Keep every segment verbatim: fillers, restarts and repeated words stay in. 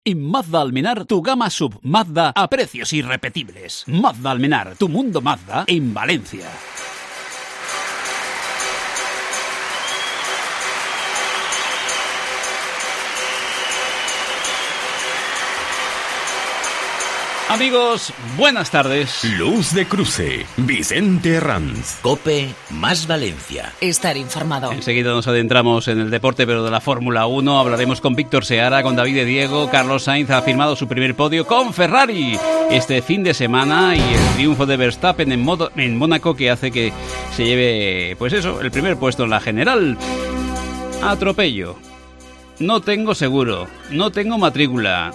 En Mazda Almenar, tu gama sub Mazda a precios irrepetibles. Mazda Almenar, tu mundo Mazda en Valencia. Amigos, buenas tardes. Luz de Cruce, Vicente Herranz. COPE más Valencia. Estar informado. Enseguida nos adentramos en el deporte, pero de la Fórmula uno. Hablaremos con Víctor Seara, con David de Diego. Carlos Sainz ha firmado su primer podio con Ferrari este fin de semana y el triunfo de Verstappen en, modo, en Mónaco, que hace que se lleve, pues eso, el primer puesto en la general. Atropello. No tengo seguro, no tengo matrícula,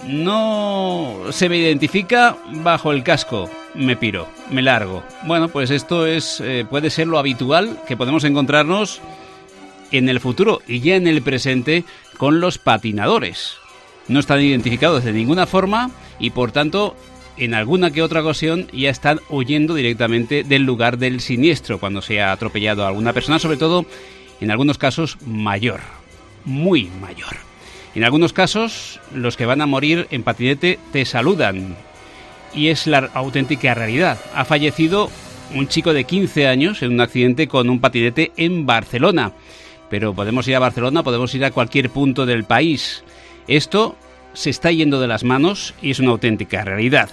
no se me identifica bajo el casco. Me piro, me largo. Bueno, pues esto es eh, puede ser lo habitual que podemos encontrarnos en el futuro y ya en el presente con los patinadores. No están identificados de ninguna forma y por tanto en alguna que otra ocasión ya están huyendo directamente del lugar del siniestro cuando se ha atropellado a alguna persona, sobre todo en algunos casos mayor. Muy mayor. En algunos casos, los que van a morir en patinete te saludan. Y es la auténtica realidad. Ha fallecido un chico de quince años en un accidente con un patinete en Barcelona. Pero podemos ir a Barcelona, podemos ir a cualquier punto del país. Esto se está yendo de las manos y es una auténtica realidad.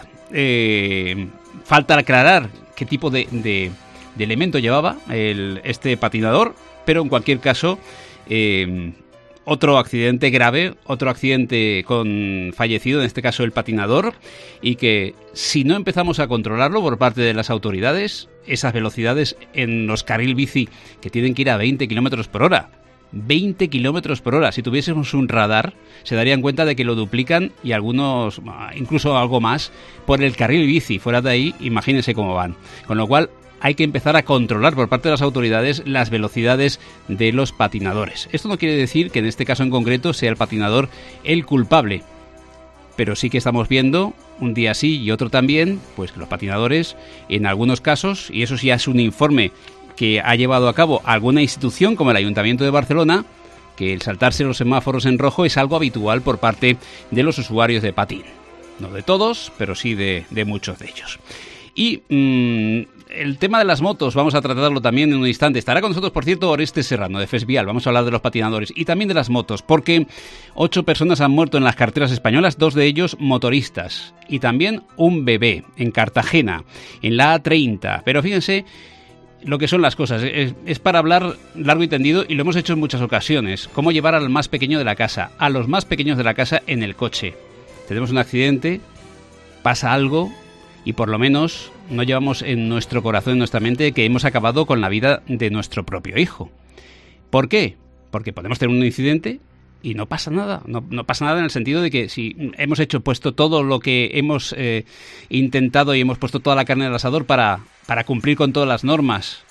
Eh, falta aclarar qué tipo de, de, de elemento llevaba el, este patinador, pero en cualquier caso... Eh, Otro accidente grave, otro accidente con fallecido, en este caso el patinador, y que si no empezamos a controlarlo por parte de las autoridades, esas velocidades en los carril bici que tienen que ir a veinte kilómetros por hora, veinte kilómetros por hora, si tuviésemos un radar se darían cuenta de que lo duplican y algunos, incluso algo más, por el carril bici. Fuera de ahí, imagínense cómo van. Con lo cual, hay que empezar a controlar por parte de las autoridades las velocidades de los patinadores. Esto no quiere decir que en este caso en concreto sea el patinador el culpable, pero sí que estamos viendo un día sí y otro también, pues que los patinadores en algunos casos, y eso sí es un informe que ha llevado a cabo alguna institución como el Ayuntamiento de Barcelona, que el saltarse los semáforos en rojo es algo habitual por parte de los usuarios de patín. No de todos, pero sí de, de muchos de ellos. Y mmm, el tema de las motos vamos a tratarlo también en un instante. Estará con nosotros, por cierto, Oreste Serrano, de Fesvial. Vamos a hablar de los patinadores y también de las motos, porque ocho personas han muerto en las carreteras españolas, dos de ellos motoristas, y también un bebé en Cartagena, en la A treinta. Pero fíjense lo que son las cosas. Es, es para hablar largo y tendido, y lo hemos hecho en muchas ocasiones. Cómo llevar al más pequeño de la casa, a los más pequeños de la casa en el coche. Tenemos un accidente, pasa algo... y por lo menos no llevamos en nuestro corazón, en nuestra mente, que hemos acabado con la vida de nuestro propio hijo. ¿Por qué? Porque podemos tener un incidente y no pasa nada. No, no pasa nada en el sentido de que si hemos hecho, puesto todo lo que hemos eh, intentado y hemos puesto toda la carne al asador para, para cumplir con todas las normas,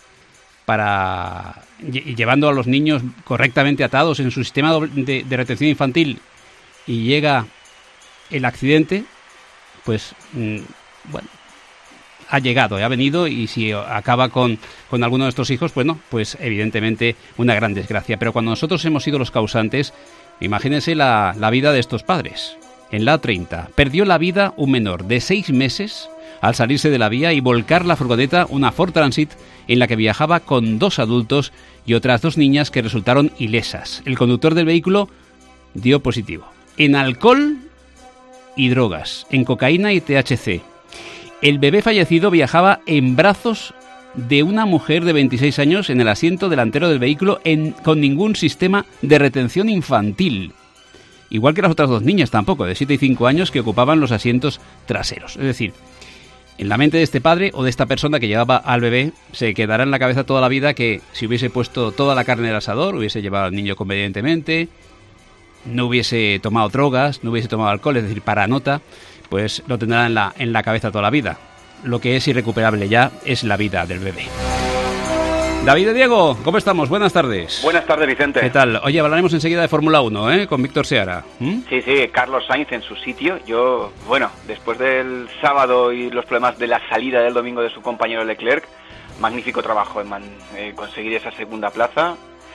para lle- llevando a los niños correctamente atados en su sistema de, de retención infantil, y llega el accidente, pues... Mmm, bueno, ha llegado, ha venido, y si acaba con, con alguno de nuestros hijos, bueno, pues evidentemente una gran desgracia. Pero cuando nosotros hemos sido los causantes, imagínense la, la vida de estos padres. En la A treinta perdió la vida un menor de seis meses al salirse de la vía y volcar la furgoneta, una Ford Transit, en la que viajaba con dos adultos y otras dos niñas que resultaron ilesas. El conductor del vehículo dio positivo en alcohol y drogas, en cocaína y T H C. El bebé fallecido viajaba en brazos de una mujer de veintiséis años en el asiento delantero del vehículo en, con ningún sistema de retención infantil. Igual que las otras dos niñas tampoco, de siete y cinco años, que ocupaban los asientos traseros. Es decir, en la mente de este padre o de esta persona que llevaba al bebé se quedará en la cabeza toda la vida que si hubiese puesto toda la carne del asador, hubiese llevado al niño convenientemente, no hubiese tomado drogas, no hubiese tomado alcohol, es decir, para nota, pues lo tendrá en la, en la cabeza toda la vida. Lo que es irrecuperable ya es la vida del bebé. David de Diego, ¿cómo estamos? Buenas tardes. Buenas tardes, Vicente. ¿Qué tal? Oye, hablaremos enseguida de Fórmula uno, ¿eh? Con Víctor Seara. ¿Mm? Sí, sí, Carlos Sainz en su sitio. Yo, bueno, después del sábado y los problemas de la salida del domingo de su compañero Leclerc, magnífico trabajo en man, eh, conseguir esa segunda plaza.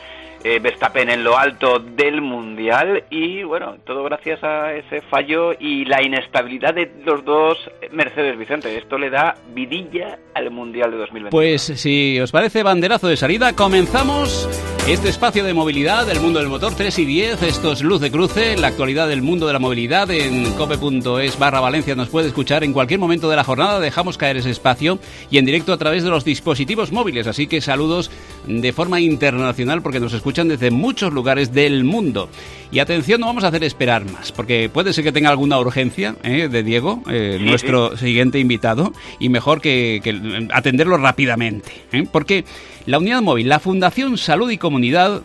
eh, Verstappen en lo alto del Mundial y bueno, todo gracias a ese fallo y la inestabilidad de los dos Mercedes, Vicente. Esto le da vidilla al Mundial de dos mil veinte. Pues si os parece, banderazo de salida, comenzamos este espacio de movilidad del mundo del motor. Tres y diez, esto es Luz de Cruce, la actualidad del mundo de la movilidad. En cope punto es barra Valencia nos puede escuchar en cualquier momento de la jornada. Dejamos caer ese espacio y en directo a través de los dispositivos móviles, así que saludos de forma internacional porque nos escuchan desde muchos lugares del mundo. Y atención, no vamos a hacer esperar más, porque puede ser que tenga alguna urgencia ¿eh? de Diego, eh, sí, nuestro sí. siguiente invitado, y mejor que, que atenderlo rápidamente, ¿eh? porque la unidad móvil, la Fundación Salud y Comunidad,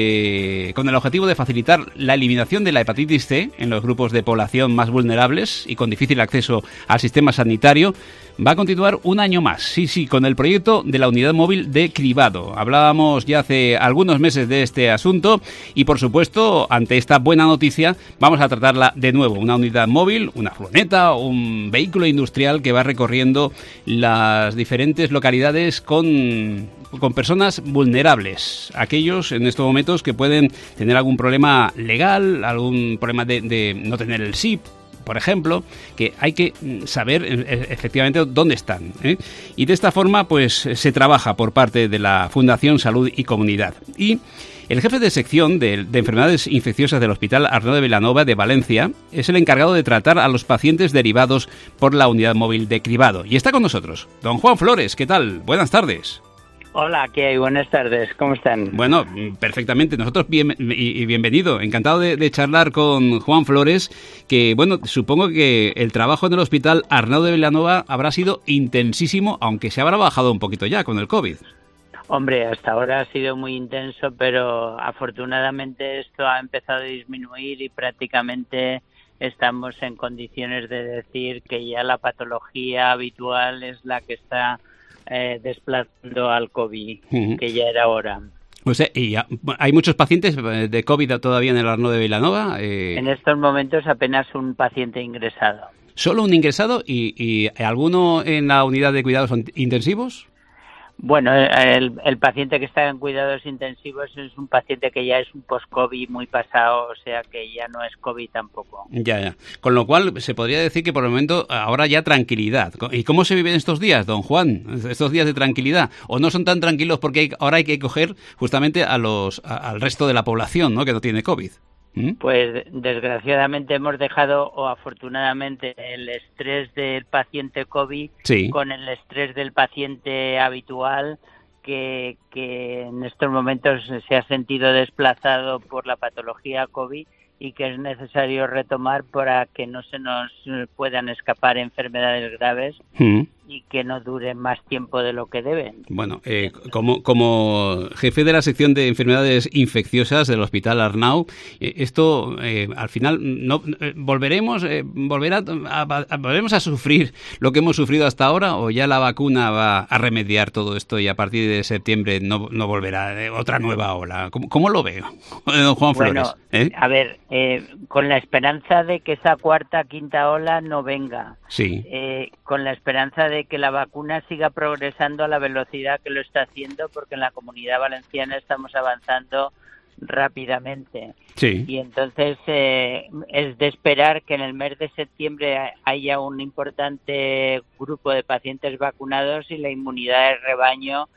de, con el objetivo de facilitar la eliminación de la hepatitis C en los grupos de población más vulnerables y con difícil acceso al sistema sanitario, va a continuar un año más, sí, sí, con el proyecto de la unidad móvil de cribado. Hablábamos ya hace algunos meses de este asunto y, por supuesto, ante esta buena noticia, vamos a tratarla de nuevo. Una unidad móvil, una furgoneta, un vehículo industrial que va recorriendo las diferentes localidades con, con personas vulnerables. Aquellos, en estos momentos, que pueden tener algún problema legal, algún problema de, de no tener el S I P, por ejemplo, que hay que saber efectivamente dónde están, ¿eh? Y de esta forma, pues, se trabaja por parte de la Fundación Salud y Comunidad. Y el jefe de sección de, de enfermedades infecciosas del Hospital Arnau de Vilanova de Valencia es el encargado de tratar a los pacientes derivados por la unidad móvil de cribado. Y está con nosotros don Juan Flores. ¿Qué tal? Buenas tardes. Hola, ¿qué hay? Buenas tardes, ¿cómo están? Bueno, perfectamente, nosotros bien y, y bienvenido, encantado de, de charlar con Juan Flores, que bueno, supongo que el trabajo en el Hospital Arnau de Vilanova habrá sido intensísimo, aunque se habrá bajado un poquito ya con el COVID. Hombre, hasta ahora ha sido muy intenso, pero afortunadamente esto ha empezado a disminuir y prácticamente estamos en condiciones de decir que ya la patología habitual es la que está Eh, desplazando al COVID, uh-huh. que ya era hora. O sea, y ya, ¿hay muchos pacientes de COVID todavía en el Arnau de Vilanova? Eh... En estos momentos apenas un paciente ingresado. ¿Solo un ingresado? ¿Y, y alguno en la unidad de cuidados intensivos? Bueno, el, el paciente que está en cuidados intensivos es un paciente que ya es un post-COVID muy pasado, o sea que ya no es COVID tampoco. Ya, ya. Con lo cual se podría decir que por el momento ahora ya tranquilidad. ¿Y cómo se viven estos días, don Juan? Estos días de tranquilidad. ¿O no son tan tranquilos porque hay, ahora hay que coger justamente a los a, al resto de la población, ¿no?, que no tiene COVID? ¿Mm? Pues desgraciadamente hemos dejado, o afortunadamente, el estrés del paciente COVID sí. con el estrés del paciente habitual que, que en estos momentos se ha sentido desplazado por la patología COVID y que es necesario retomar para que no se nos puedan escapar enfermedades graves ¿Mm? y que no duren más tiempo de lo que deben. Bueno, eh, como, como jefe de la sección de enfermedades infecciosas del Hospital Arnau, eh, esto eh, al final no eh, volveremos eh, volver a, a, a, volveremos a sufrir lo que hemos sufrido hasta ahora, o ya la vacuna va a remediar todo esto y a partir de septiembre no, no volverá eh, otra nueva ola. ¿Cómo, cómo lo ve, don Juan Flores? Bueno, ¿eh? a ver, eh, con la esperanza de que esa cuarta, quinta ola no venga. Sí. Eh, con la esperanza de que la vacuna siga progresando a la velocidad que lo está haciendo, porque en la Comunidad Valenciana estamos avanzando rápidamente. Sí. Y entonces eh, es de esperar que en el mes de septiembre haya un importante grupo de pacientes vacunados y la inmunidad de rebaño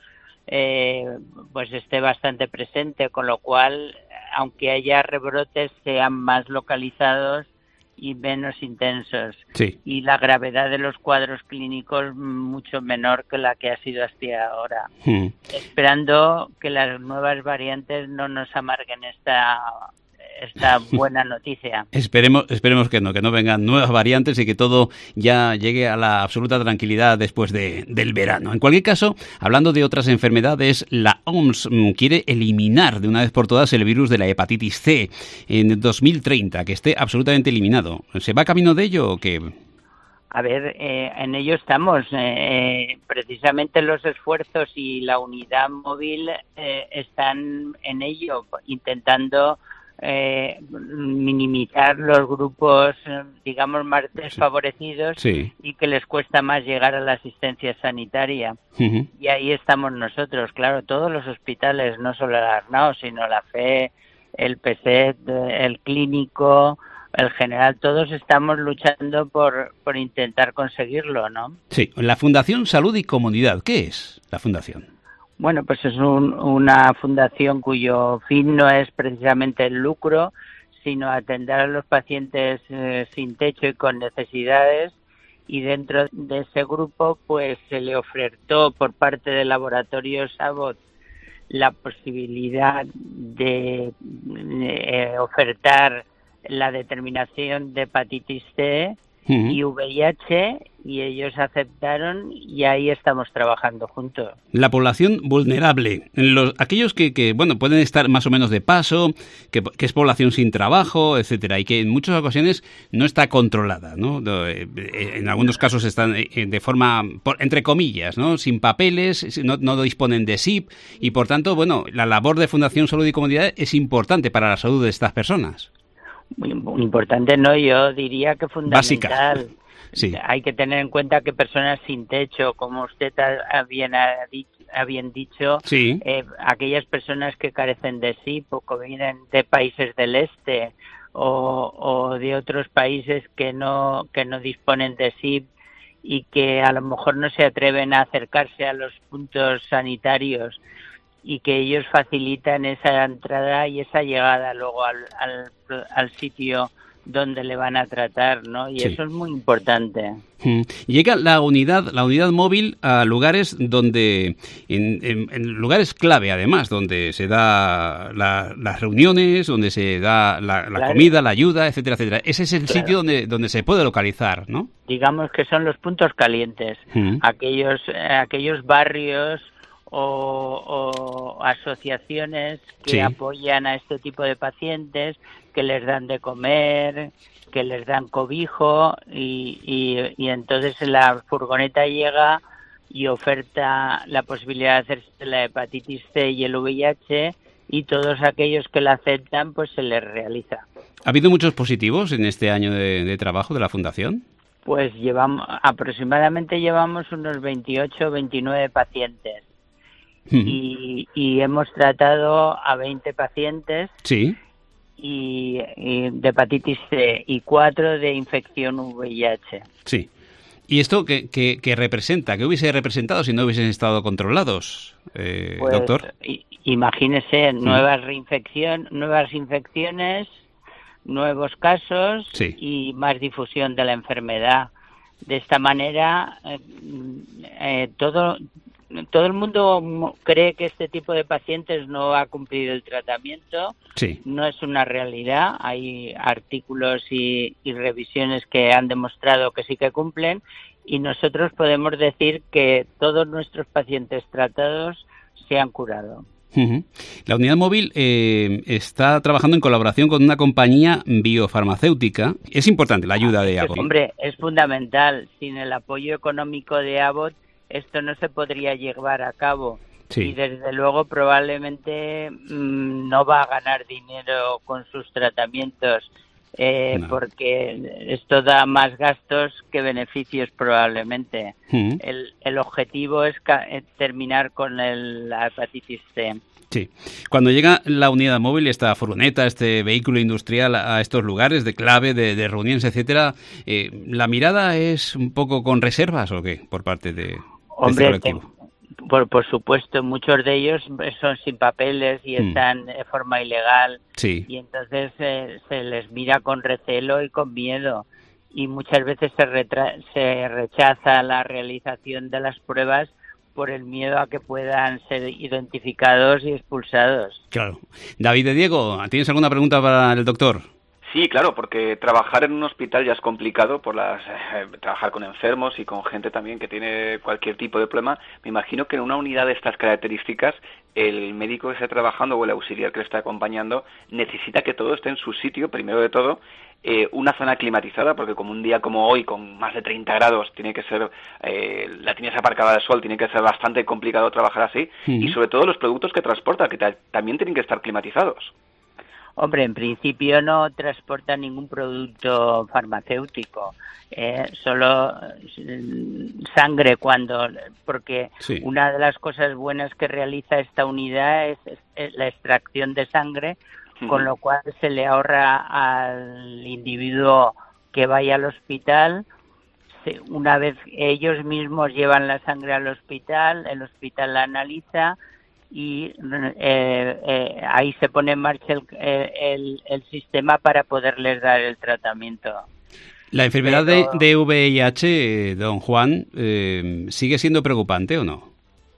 eh, pues esté bastante presente, con lo cual, aunque haya rebrotes, sean más localizados y menos intensos. Sí. Y la gravedad de los cuadros clínicos mucho menor que la que ha sido hasta ahora. Hmm. Esperando que las nuevas variantes no nos amarguen esta esta buena noticia. Esperemos, esperemos que no, que no vengan nuevas variantes y que todo ya llegue a la absoluta tranquilidad después de, del verano. En cualquier caso, hablando de otras enfermedades, la O M S quiere eliminar de una vez por todas el virus de la hepatitis C en dos mil treinta, que esté absolutamente eliminado. ¿Se va camino de ello o qué? A ver, eh, en ello estamos. Eh, precisamente los esfuerzos y la unidad móvil eh, están en ello, intentando eh, minimizar los grupos, digamos, más desfavorecidos, sí. y que les cuesta más llegar a la asistencia sanitaria. Uh-huh. Y ahí estamos nosotros, claro, todos los hospitales, no solo el Arnao, sino la F E, el P S E T, el Clínico, el General, todos estamos luchando por, por intentar conseguirlo, ¿no? Sí, la Fundación Salud y Comunidad, ¿qué es la Fundación? Bueno, pues es un, una fundación cuyo fin no es precisamente el lucro, sino atender a los pacientes eh, sin techo y con necesidades, y dentro de ese grupo pues se le ofertó por parte del laboratorio Abbott la posibilidad de, de ofertar la determinación de hepatitis C uh-huh. y V I H, y ellos aceptaron, y ahí estamos trabajando juntos. La población vulnerable, los, aquellos que, que bueno pueden estar más o menos de paso, que, que es población sin trabajo, etcétera, y que en muchas ocasiones no está controlada, ¿no? En algunos casos están de forma, entre comillas, ¿no? Sin papeles, no, no disponen de S I P, y por tanto, bueno, la labor de Fundación Salud y Comunidad es importante para la salud de estas personas. Muy, muy importante, no, yo diría que fundamental. Básica. Sí. Hay que tener en cuenta que personas sin techo, como usted ha bien, ha dicho, ha bien dicho, sí. eh, aquellas personas que carecen de S I P o que vienen de países del este o, o de otros países que no que no disponen de S I P y que a lo mejor no se atreven a acercarse a los puntos sanitarios, y que ellos facilitan esa entrada y esa llegada luego al, al, al sitio donde le van a tratar, ¿no? Y sí. Eso es muy importante. Llega la unidad, la unidad móvil a lugares donde, en, en, en lugares clave además, donde se da la, las reuniones, donde se da la, la claro. comida, la ayuda, etcétera, etcétera. Ese es el claro. sitio donde, donde se puede localizar, ¿no? Digamos que son los puntos calientes, uh-huh. aquellos, aquellos barrios o, o asociaciones que sí. apoyan a este tipo de pacientes, que les dan de comer, que les dan cobijo, y, y, y entonces la furgoneta llega y oferta la posibilidad de hacerse la hepatitis C y el V I H, y todos aquellos que la aceptan pues se les realiza. ¿Ha habido muchos positivos en este año de, de trabajo de la Fundación? Pues llevamos aproximadamente llevamos unos veintiocho o veintinueve pacientes. Uh-huh. y, y hemos tratado a veinte pacientes. Sí. Y, y de hepatitis C y cuatro de infección V I H. Sí. ¿Y esto qué, qué, qué representa? ¿Qué hubiese representado si no hubiesen estado controlados, eh, pues, doctor? Imagínese, nuevas reinfección, nuevas infecciones, nuevos casos sí. y más difusión de la enfermedad. De esta manera, eh, eh, todo... Todo el mundo cree que este tipo de pacientes no ha cumplido el tratamiento. Sí. No es una realidad. Hay artículos y, y revisiones que han demostrado que sí que cumplen, y nosotros podemos decir que todos nuestros pacientes tratados se han curado. Uh-huh. La unidad móvil eh, está trabajando en colaboración con una compañía biofarmacéutica. Es importante la ayuda de Abbott. Hombre, es fundamental. Sin el apoyo económico de Abbott, esto no se podría llevar a cabo. Sí. Y desde luego probablemente mmm, no va a ganar dinero con sus tratamientos, eh, no. porque esto da más gastos que beneficios probablemente. Uh-huh. El, el objetivo es ca- terminar con el, la hepatitis C. Sí. Cuando llega la unidad móvil, esta furgoneta, este vehículo industrial a estos lugares de clave, de, de reuniones, etcétera, eh, ¿la mirada es un poco con reservas o qué por parte de, Hombre, de este colectivo? Te, por, por supuesto, muchos de ellos son sin papeles y mm. están de forma ilegal. Sí. Y entonces eh, se les mira con recelo y con miedo. Y muchas veces se, retra- se rechaza la realización de las pruebas por el miedo a que puedan ser identificados y expulsados. Claro. David de Diego, ¿tienes alguna pregunta para el doctor? Sí, claro, porque trabajar en un hospital ya es complicado, por las eh, trabajar con enfermos y con gente también que tiene cualquier tipo de problema. Me imagino que en una unidad de estas características, el médico que está trabajando o el auxiliar que le está acompañando necesita que todo esté en su sitio, primero de todo. Eh, una zona climatizada, porque como un día como hoy, con más de treinta grados, tiene que ser, eh, la tienes aparcada al sol, tiene que ser bastante complicado trabajar así, uh-huh. y sobre todo los productos que transporta, que ta- también tienen que estar climatizados. Hombre, en principio no transporta ningún producto farmacéutico, eh, solo sangre cuando, porque sí. Una de las cosas buenas que realiza esta unidad es, es la extracción de sangre, uh-huh. Con lo cual se le ahorra al individuo que vaya al hospital. Se, una vez ellos mismos llevan la sangre al hospital, el hospital la analiza y eh, eh, ahí se pone en marcha el, el, el sistema para poderles dar el tratamiento. ¿La enfermedad Pero, de, de V I H, don Juan, eh, sigue siendo preocupante o no?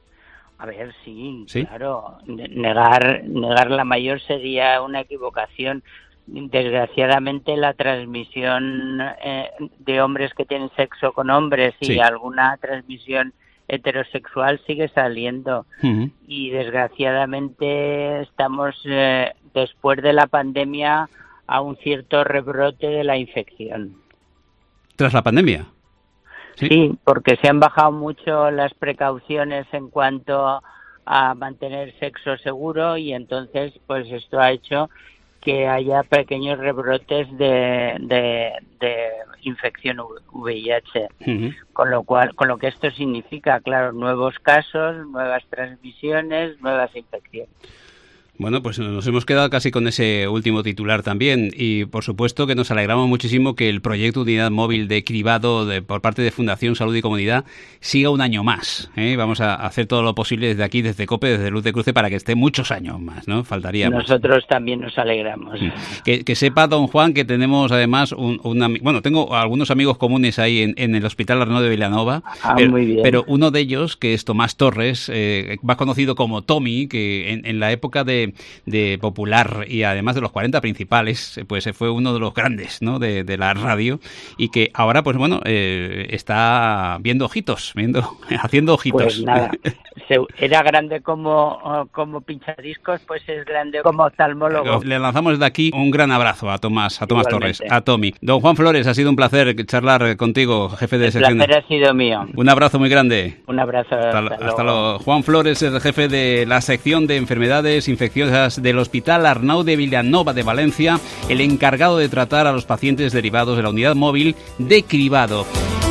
A ver, sí, ¿Sí? claro. Negar, negar la mayor sería una equivocación. Desgraciadamente la transmisión eh, de hombres que tienen sexo con hombres y sí. Alguna transmisión heterosexual sigue saliendo. Uh-huh. Y desgraciadamente estamos eh, después de la pandemia a un cierto rebrote de la infección. ¿Tras la pandemia? Sí, sí, porque se han bajado mucho las precauciones en cuanto a mantener sexo seguro y entonces pues esto ha hecho que haya pequeños rebrotes de, de, de infección V I H, uh-huh. con lo cual, con lo que esto significa, claro, nuevos casos, nuevas transmisiones, nuevas infecciones. Bueno, pues nos hemos quedado casi con ese último titular también y por supuesto que nos alegramos muchísimo que el proyecto Unidad Móvil de Cribado de, por parte de Fundación Salud y Comunidad siga un año más, ¿eh? Vamos a hacer todo lo posible desde aquí, desde COPE, desde Luz de Cruce, para que esté muchos años más, ¿no? Faltaría más. Nosotros también nos alegramos. Que, que sepa, don Juan, que tenemos además un, una, bueno, tengo algunos amigos comunes ahí en, en el Hospital Arnau de Vilanova, ah, pero, muy bien. pero uno de ellos, que es Tomás Torres, eh, más conocido como Tommy, que en, en la época de de Popular y además de los cuarenta principales, pues fue uno de los grandes, ¿no? de, de la radio y que ahora, pues bueno, eh, está viendo ojitos, viendo, haciendo ojitos. Pues nada, se, era grande como, como pinchadiscos, pues es grande como oftalmólogo. Le lanzamos desde aquí un gran abrazo a Tomás, a Tomás Torres, a Tommy. Don Juan Flores, ha sido un placer charlar contigo, jefe de sección. El placer ha sido mío. Un abrazo muy grande. Un abrazo. Hasta, hasta, luego. hasta luego. Juan Flores es el jefe de la sección de enfermedades infecciosas del Hospital Arnau de Vilanova de Valencia, el encargado de tratar a los pacientes derivados de la unidad móvil de cribado.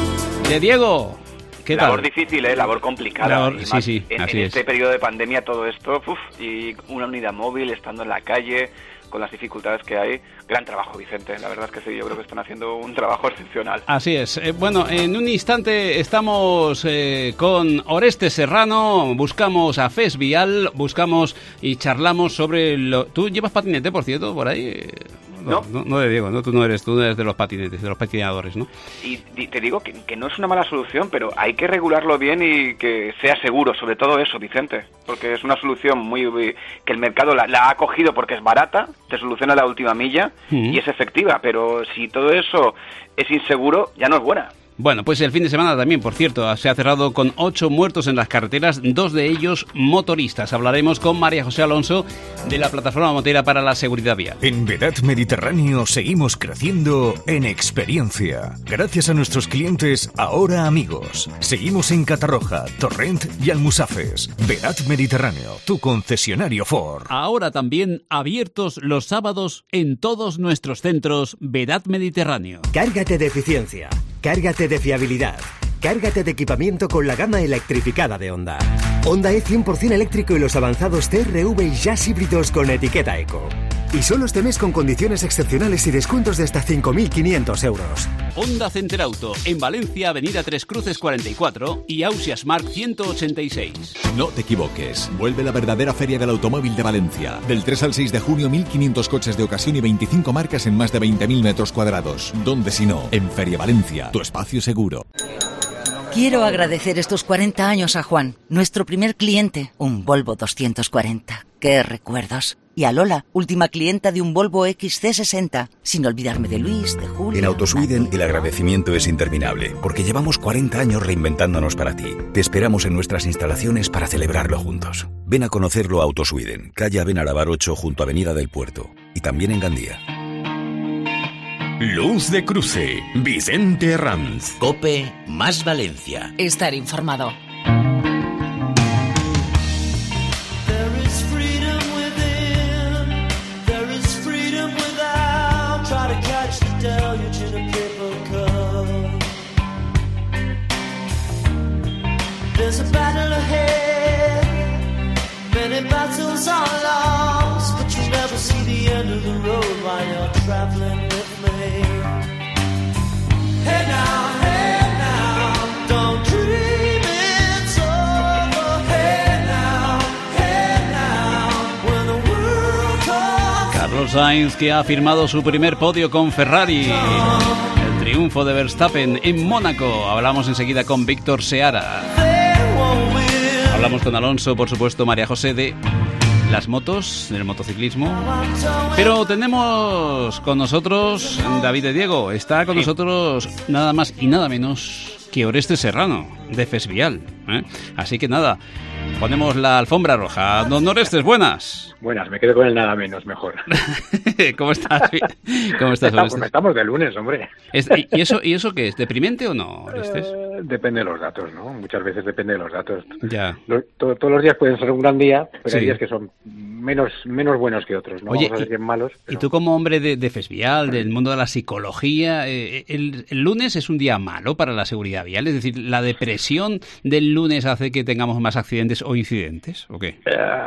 De Diego, ¿qué tal? Labor difícil, ¿eh? Labor complicada. Labor, sí, sí, en, así en es. este periodo de pandemia todo esto, uf, y una unidad móvil estando en la calle, con las dificultades que hay. Gran trabajo, Vicente. La verdad es que sí, yo creo que están haciendo un trabajo excepcional. Así es. Eh, bueno, en un instante estamos eh, con Oreste Serrano, buscamos a Fes Vial, buscamos y charlamos sobre... Lo... ¿Tú llevas patinete, por cierto, por ahí? No, no, no de Diego, ¿no? Tú no eres, tú eres de los patinetes, de los patinadores, ¿no? Y, y te digo que, que no es una mala solución, pero hay que regularlo bien y que sea seguro, sobre todo eso, Vicente, porque es una solución muy, muy que el mercado la, la ha acogido porque es barata, te soluciona la última milla uh-huh. y es efectiva, pero si todo eso es inseguro, ya no es buena. Bueno, pues el fin de semana también, por cierto, se ha cerrado con ocho muertos en las carreteras, dos de ellos motoristas. Hablaremos con María José Alonso de la Plataforma Motera para la Seguridad Vial. En Vedat Mediterráneo seguimos creciendo en experiencia. Gracias a nuestros clientes, ahora amigos. Seguimos en Catarroja, Torrent y Almusafes. Vedat Mediterráneo, tu concesionario Ford. Ahora también abiertos los sábados en todos nuestros centros Vedat Mediterráneo. Cárgate de eficiencia. Cárgate de fiabilidad. Cárgate de equipamiento con la gama electrificada de Honda. Honda E cien por ciento eléctrico y los avanzados T R V y Jazz híbridos con etiqueta Eco. Y solo este mes con condiciones excepcionales y descuentos de hasta cinco mil quinientos euros. Honda Center Auto, en Valencia, Avenida Tres Cruces cuarenta y cuatro y Ausias Mark ciento ochenta y seis. No te equivoques, vuelve la verdadera Feria del Automóvil de Valencia. Del tres al seis de junio, mil quinientos coches de ocasión y veinticinco marcas en más de veinte mil metros cuadrados. ¿Dónde si no? En Feria Valencia, tu espacio seguro. Quiero agradecer estos cuarenta años a Juan, nuestro primer cliente, un Volvo doscientos cuarenta. ¡Qué recuerdos! Y a Lola, última clienta de un Volvo X C sesenta, sin olvidarme de Luis, de Julio... En Autosweden el agradecimiento es interminable, porque llevamos cuarenta años reinventándonos para ti. Te esperamos en nuestras instalaciones para celebrarlo juntos. Ven a conocerlo a Autosweden, calle Benarabar ocho junto a Avenida del Puerto, y también en Gandía. Luz de Cruce, Vicente Ranz. COPE más Valencia. Estar informado. There is freedom within, there is freedom. There's a battle ahead. Many battles are lost, but you never see the end of the road while you're traveling with me. Hey now, hey now, don't dream it's over. Hey now, hey now, when the world comes. Carlos Sainz, que ha firmado su primer podio con Ferrari. El triunfo de Verstappen en Mónaco. Hablamos enseguida con Víctor Seara. Hablamos con Alonso, por supuesto, María José, de las motos, del motociclismo. Pero tenemos con nosotros David de Diego. Está con nosotros nada más y nada menos que Orestes Serrano, de Fesvial, ¿eh? Así que nada, ponemos la alfombra roja. Don Orestes, buenas. Buenas, me quedo con el nada menos, mejor. ¿Cómo estás? ¿Cómo estás, estamos, estamos de lunes, hombre. ¿Y eso, ¿Y eso qué es? ¿Deprimente o no, Orestes? Eh, depende de los datos, ¿no? Muchas veces depende de los datos. Ya. Los, to, todos los días pueden ser un gran día, pero sí. hay días que son menos menos buenos que otros, ¿no? Oye, vamos a decir malos. Pero... Y tú como hombre de, de Fesvial, del mundo de la psicología, eh, el, ¿el lunes es un día malo para la seguridad vial? Es decir, ¿la depresión del lunes hace que tengamos más accidentes o incidentes? ¿O qué?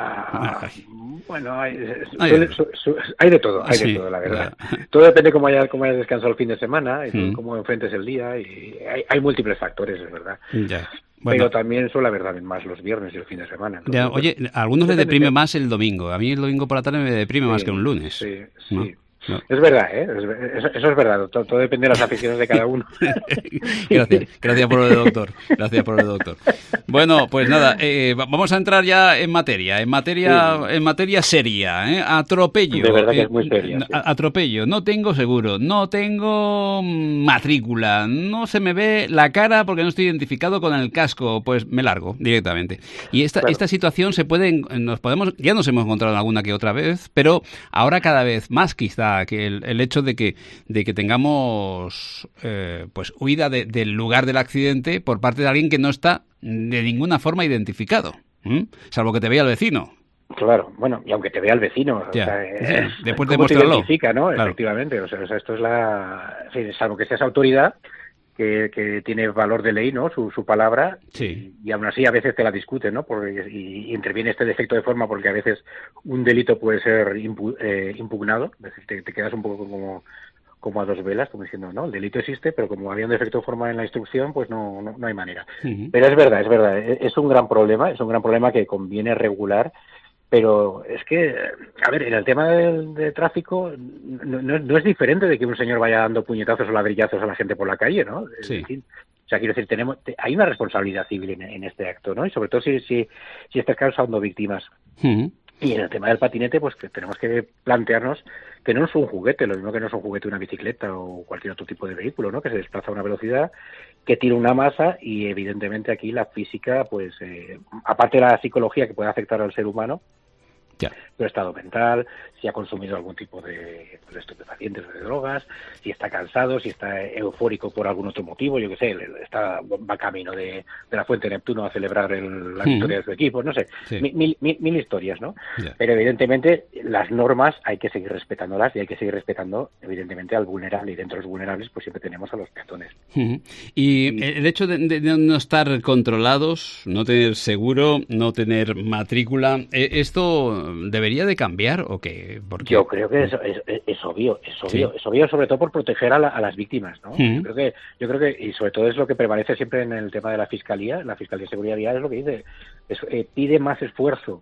Uh, bueno, hay, hay, suele, su, su, hay de todo, hay sí, de todo, la verdad. Claro. Todo depende cómo hayas cómo haya descansado el fin de semana, y mm. cómo enfrentes el día, y hay, hay múltiples factores, es verdad. Ya. Bueno. Pero también suele haber también más los viernes y el fin de semana. Entonces, ya, oye, a algunos les deprime más el domingo. A mí el domingo por la tarde me deprime sí, más que un lunes. Sí, sí. ¿No? No. Es verdad, ¿eh? Eso, eso es verdad. Todo, todo depende de las aficiones de cada uno. Gracias, gracias por lo de doctor. Gracias por lo de doctor. Bueno, pues nada, eh, vamos a entrar ya en materia, en materia, sí. en materia seria, ¿eh? Atropello. De verdad que eh, es muy seria. Sí. Atropello. No tengo seguro, no tengo matrícula, no se me ve la cara porque no estoy identificado con el casco, pues me largo directamente. Y esta, claro. esta situación se puede, nos podemos, ya nos hemos encontrado en alguna que otra vez, pero ahora cada vez más quizá que el, el hecho de que de que tengamos eh, pues huida de, del lugar del accidente por parte de alguien que no está de ninguna forma identificado, ¿eh? Salvo que te vea el vecino. Claro, bueno, y aunque te vea el vecino, ya, o sea, eh, sí, después ¿cómo te demuéstralo? Identifica, ¿no? Claro. Efectivamente, o sea, o sea, esto es la, sí, salvo que seas autoridad que, que tiene valor de ley, ¿no? Su, su palabra, sí. y, y aún así a veces te la discuten, ¿no? Porque, y, y interviene este defecto de forma porque a veces un delito puede ser impu, eh, impugnado, es decir, te, te quedas un poco como, como a dos velas, como diciendo, no, el delito existe, pero como había un defecto de forma en la instrucción, pues no, no, no hay manera. Uh-huh. Pero es verdad, es verdad, es un gran problema, es un gran problema que conviene regular. Pero es que, a ver, en el tema del, del tráfico no, no, no es diferente de que un señor vaya dando puñetazos o ladrillazos a la gente por la calle, ¿no? Sí. Es decir, o sea, quiero decir, tenemos, hay una responsabilidad civil en, en este acto, ¿no? Y sobre todo si, si, si estás causando víctimas. Uh-huh. Y en el tema del patinete, pues que tenemos que plantearnos que no es un juguete, lo mismo que no es un juguete una bicicleta o cualquier otro tipo de vehículo, ¿no? Que se desplaza a una velocidad, que tiene una masa y evidentemente aquí la física, pues, eh, aparte de la psicología que puede afectar al ser humano, ya. su estado mental, si ha consumido algún tipo de, de estupefacientes o de drogas, si está cansado, si está eufórico por algún otro motivo, yo qué sé, está, va camino de, de la Fuente de Neptuno a celebrar el, la victoria mm. de su equipo, no sé, sí. mil, mil, mil, mil historias, ¿no? Yeah. Pero evidentemente las normas hay que seguir respetándolas y hay que seguir respetando evidentemente al vulnerable, y dentro de los vulnerables pues siempre tenemos a los peatones. Mm. Y, y el hecho de, de, de no estar controlados, no tener seguro, no tener matrícula, ¿esto debería de cambiar o qué? Porque... Yo creo que es, es, es obvio, es obvio, sí. es obvio sobre todo por proteger a, la, a las víctimas, ¿no? Uh-huh. Yo creo que, yo creo que, y sobre todo es lo que prevalece siempre en el tema de la Fiscalía, la Fiscalía de Seguridad Vial es lo que dice, es, eh, pide más esfuerzo,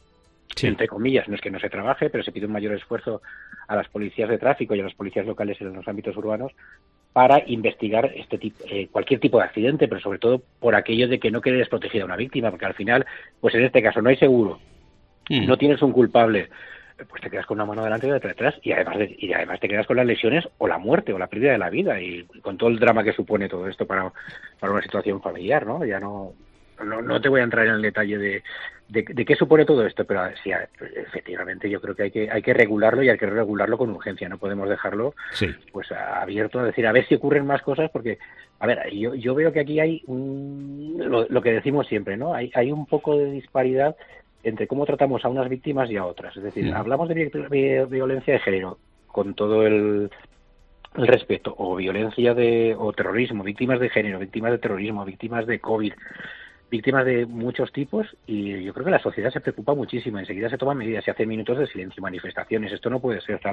sí. entre comillas, no es que no se trabaje, pero se pide un mayor esfuerzo a las policías de tráfico y a las policías locales en los ámbitos urbanos para investigar este tipo, eh, cualquier tipo de accidente, pero sobre todo por aquello de que no quede desprotegida una víctima, porque al final, pues en este caso no hay seguro, uh-huh. no tienes un culpable, pues te quedas con una mano delante y otra detrás, y además de, y además te quedas con las lesiones o la muerte o la pérdida de la vida, y con todo el drama que supone todo esto para, para una situación familiar, ¿no? Ya no, no, no te voy a entrar en el detalle de, de, de qué supone todo esto, pero sí, efectivamente yo creo que hay que hay que regularlo y hay que regularlo con urgencia, no podemos dejarlo sí. pues abierto a decir a ver si ocurren más cosas, porque a ver, yo, yo veo que aquí hay un, lo, lo que decimos siempre, ¿no? Hay, hay un poco de disparidad entre cómo tratamos a unas víctimas y a otras. Es decir, mm. hablamos de, de violencia de género con todo el, el respeto, o violencia de o terrorismo, víctimas de género, víctimas de terrorismo, víctimas de COVID. víctimas de muchos tipos, y yo creo que la sociedad se preocupa muchísimo, enseguida se toman medidas, se hacen minutos de silencio, manifestaciones, esto no puede ser tal.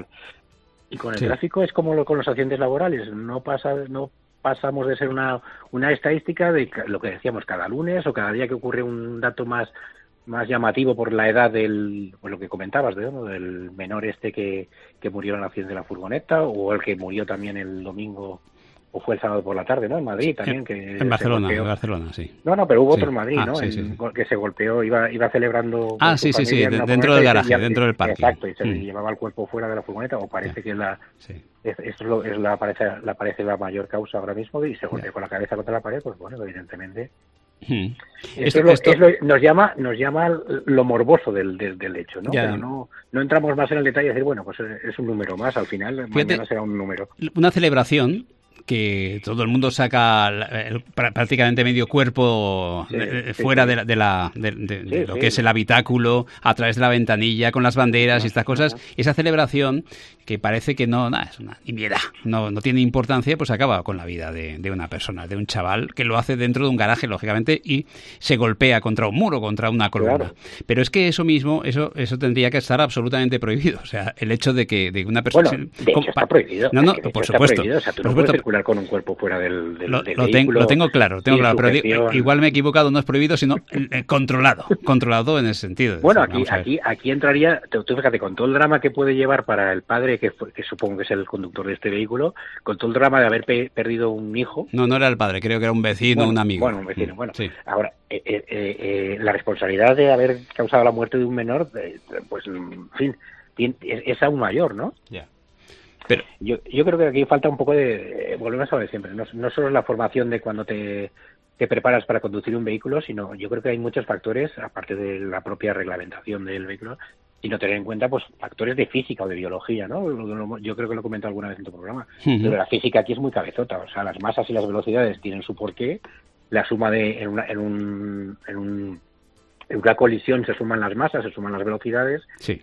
Y con el sí. tráfico es como lo, con los accidentes laborales, no pasa no pasamos de ser una, una estadística de lo que decíamos cada lunes o cada día que ocurre un dato más más llamativo por la edad del, pues lo que comentabas, ¿no? Del menor este que, que murió en el accidente de la furgoneta, o el que murió también el domingo, o fue el sábado por la tarde, ¿no? En Madrid también. que En Barcelona, en Barcelona, sí. No, no, pero hubo sí. otro en Madrid, ah, ¿no? Sí, en, sí. Que se golpeó, iba iba celebrando... Ah, sí, sí, sí, dentro del garaje, y, dentro del parque. Exacto, y se mm. llevaba el cuerpo fuera de la furgoneta, o parece sí. que es la... Sí. Es, es, lo, es la, parece, la, parece la mayor causa ahora mismo, y se golpeó yeah. con la cabeza contra la pared, pues bueno, evidentemente... Hmm. Esto, esto, esto... Es lo, nos llama nos llama lo morboso del, del, del hecho, ¿no? Pero no no entramos más en el detalle y decir, bueno, pues es un número más, al final Fíjate, mañana será un número. Una celebración que todo el mundo saca el, prácticamente medio cuerpo sí, de, sí, fuera sí. de, la, de, la, de, de, sí, de lo sí. que es el habitáculo, a través de la ventanilla, con las banderas y estas cosas. Ajá. Esa celebración que parece que no, nada, es una nimiedad, no, no tiene importancia, pues acaba con la vida de, de una persona, de un chaval que lo hace dentro de un garaje, lógicamente, y se golpea contra un muro, contra una columna. Claro. Pero es que eso mismo, eso eso tendría que estar absolutamente prohibido. O sea, el hecho de que de una persona... Bueno, de hecho está prohibido. No, no, es que por supuesto. O sea, tú no puedes circular con un cuerpo fuera del, del, lo, del lo vehículo. Ten, lo tengo claro, tengo claro, pero digo, igual me he equivocado, no es prohibido, sino eh, controlado, controlado en ese sentido. Bueno, aquí aquí aquí entraría, tú fíjate, con todo el drama que puede llevar para el padre, que, que supongo que es el conductor de este vehículo, con todo el drama de haber pe perdido un hijo. No, no era el padre, creo que era un vecino, bueno, un amigo. Bueno, un vecino, bueno. Sí. Ahora, eh, eh, eh, la responsabilidad de haber causado la muerte de un menor, eh, pues, en fin, es, es aún mayor, ¿no? Ya. Yeah. Pero yo, yo creo que aquí falta un poco de, eh, volvemos a ver siempre, no, no solo es la formación de cuando te, te preparas para conducir un vehículo, sino yo creo que hay muchos factores, aparte de la propia reglamentación del vehículo, sino tener en cuenta pues factores de física o de biología, ¿no? Lo, lo, yo creo que lo he comentado alguna vez en tu programa, uh-huh. pero la física aquí es muy cabezota, o sea, las masas y las velocidades tienen su porqué, la suma de, en, una, en, un, en, un, en una colisión se suman las masas, se suman las velocidades, sí.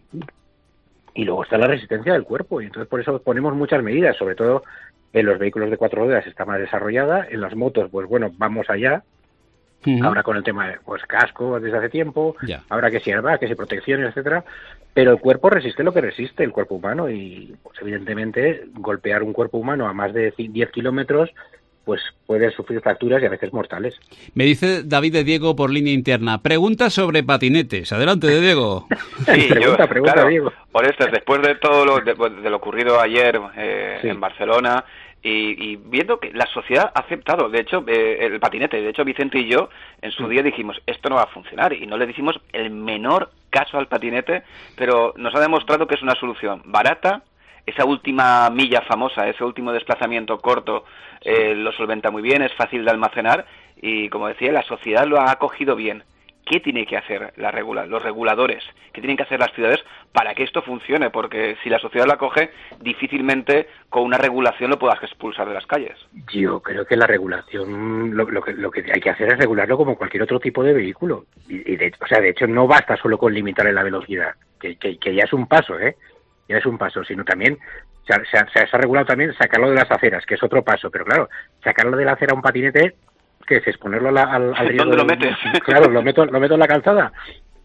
Y luego está la resistencia del cuerpo, y entonces por eso ponemos muchas medidas, sobre todo en los vehículos de cuatro ruedas está más desarrollada, en las motos, pues bueno, vamos allá, uh-huh. ahora con el tema de pues casco desde hace tiempo, yeah. ahora que si airbag, que si protecciones, etcétera, pero el cuerpo resiste lo que resiste, el cuerpo humano, y pues evidentemente golpear un cuerpo humano a más de diez kilómetros pues puede sufrir fracturas y a veces mortales. Me dice David de Diego por línea interna. Pregunta sobre patinetes. Adelante, de Diego. Sí, pregunta, yo, pregunta, claro, Diego. Por esto, después de todo lo, de, de lo ocurrido ayer eh, sí. en Barcelona y, y viendo que la sociedad ha aceptado, de hecho, eh, el patinete, de hecho Vicente y yo en su día dijimos, esto no va a funcionar, y no le dijimos el menor caso al patinete, pero nos ha demostrado que es una solución barata. Esa última milla famosa, ese último desplazamiento corto, eh, lo solventa muy bien, es fácil de almacenar y, como decía, la sociedad lo ha acogido bien. ¿Qué tiene que hacer la regula, los reguladores? ¿Qué tienen que hacer las ciudades para que esto funcione? Porque si la sociedad lo acoge, difícilmente con una regulación lo puedas expulsar de las calles. Yo creo que la regulación, lo, lo, que, lo que hay que hacer es regularlo como cualquier otro tipo de vehículo. Y, y de, o sea, de hecho, no basta solo con limitar la velocidad, que, que, que ya es un paso, ¿eh? Ya es un paso, sino también se ha, se, ha, se ha regulado también sacarlo de las aceras, que es otro paso, pero claro, sacarlo de la acera a un patinete, que es exponerlo al, al, al riesgo. ¿Dónde lo metes? Claro, lo meto, lo meto en la calzada.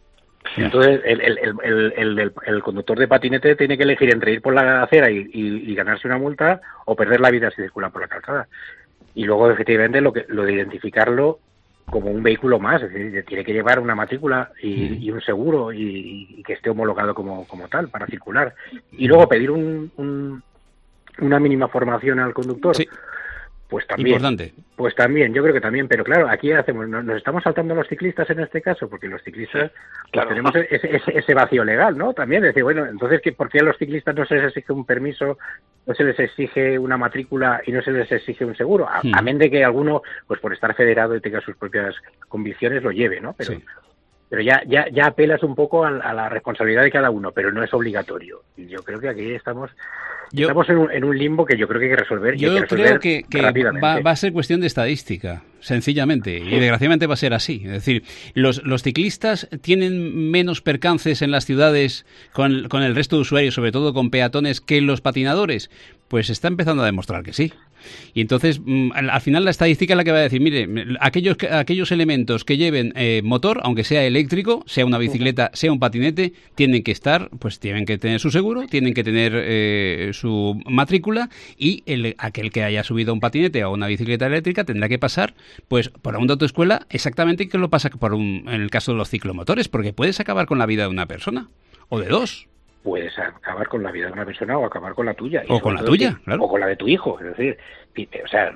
Entonces el, el, el, el, el, el conductor de patinete tiene que elegir entre ir por la acera y, y, y ganarse una multa o perder la vida si circula por la calzada. Y luego efectivamente lo que lo de identificarlo como un vehículo más, es decir, tiene que llevar una matrícula y, y un seguro y, y que esté homologado como, como tal para circular. Y luego pedir un, un, una mínima formación al conductor. Sí. Pues también. Importante. Pues también, yo creo que también, pero claro, aquí hacemos, nos estamos saltando a los ciclistas en este caso, porque los ciclistas pues claro. tenemos ese, ese, ese vacío legal, ¿no? También decir, bueno, entonces, ¿por qué a los ciclistas no se les exige un permiso, no se les exige una matrícula y no se les exige un seguro? A, hmm. Amén de que alguno, pues por estar federado y tenga sus propias convicciones, lo lleve, ¿no? Pero, sí. pero ya, ya, ya apelas un poco a, a la responsabilidad de cada uno, pero no es obligatorio. Y yo creo que aquí estamos... Yo, Estamos en un, en un limbo que yo creo que hay que resolver. Y yo hay que resolver creo que, que va, va a ser cuestión de estadística, sencillamente, y desgraciadamente va a ser así. Es decir, los, los ciclistas tienen menos percances en las ciudades con, con el resto de usuarios, sobre todo con peatones, que los patinadores. pues está empezando a demostrar que sí. Y entonces, al final la estadística es la que va a decir, mire, aquellos aquellos elementos que lleven eh, motor, aunque sea eléctrico, sea una bicicleta, sea un patinete, tienen que estar, pues tienen que tener su seguro, tienen que tener eh, su matrícula, y el, aquel que haya subido un patinete o una bicicleta eléctrica tendrá que pasar, pues, por una autoescuela exactamente que lo pasa por un, en el caso de los ciclomotores, porque puedes acabar con la vida de una persona, o de dos. Puedes acabar con la vida de una persona o acabar con la tuya. O con la tuya, que, claro. O con la de tu hijo. Es decir, o sea,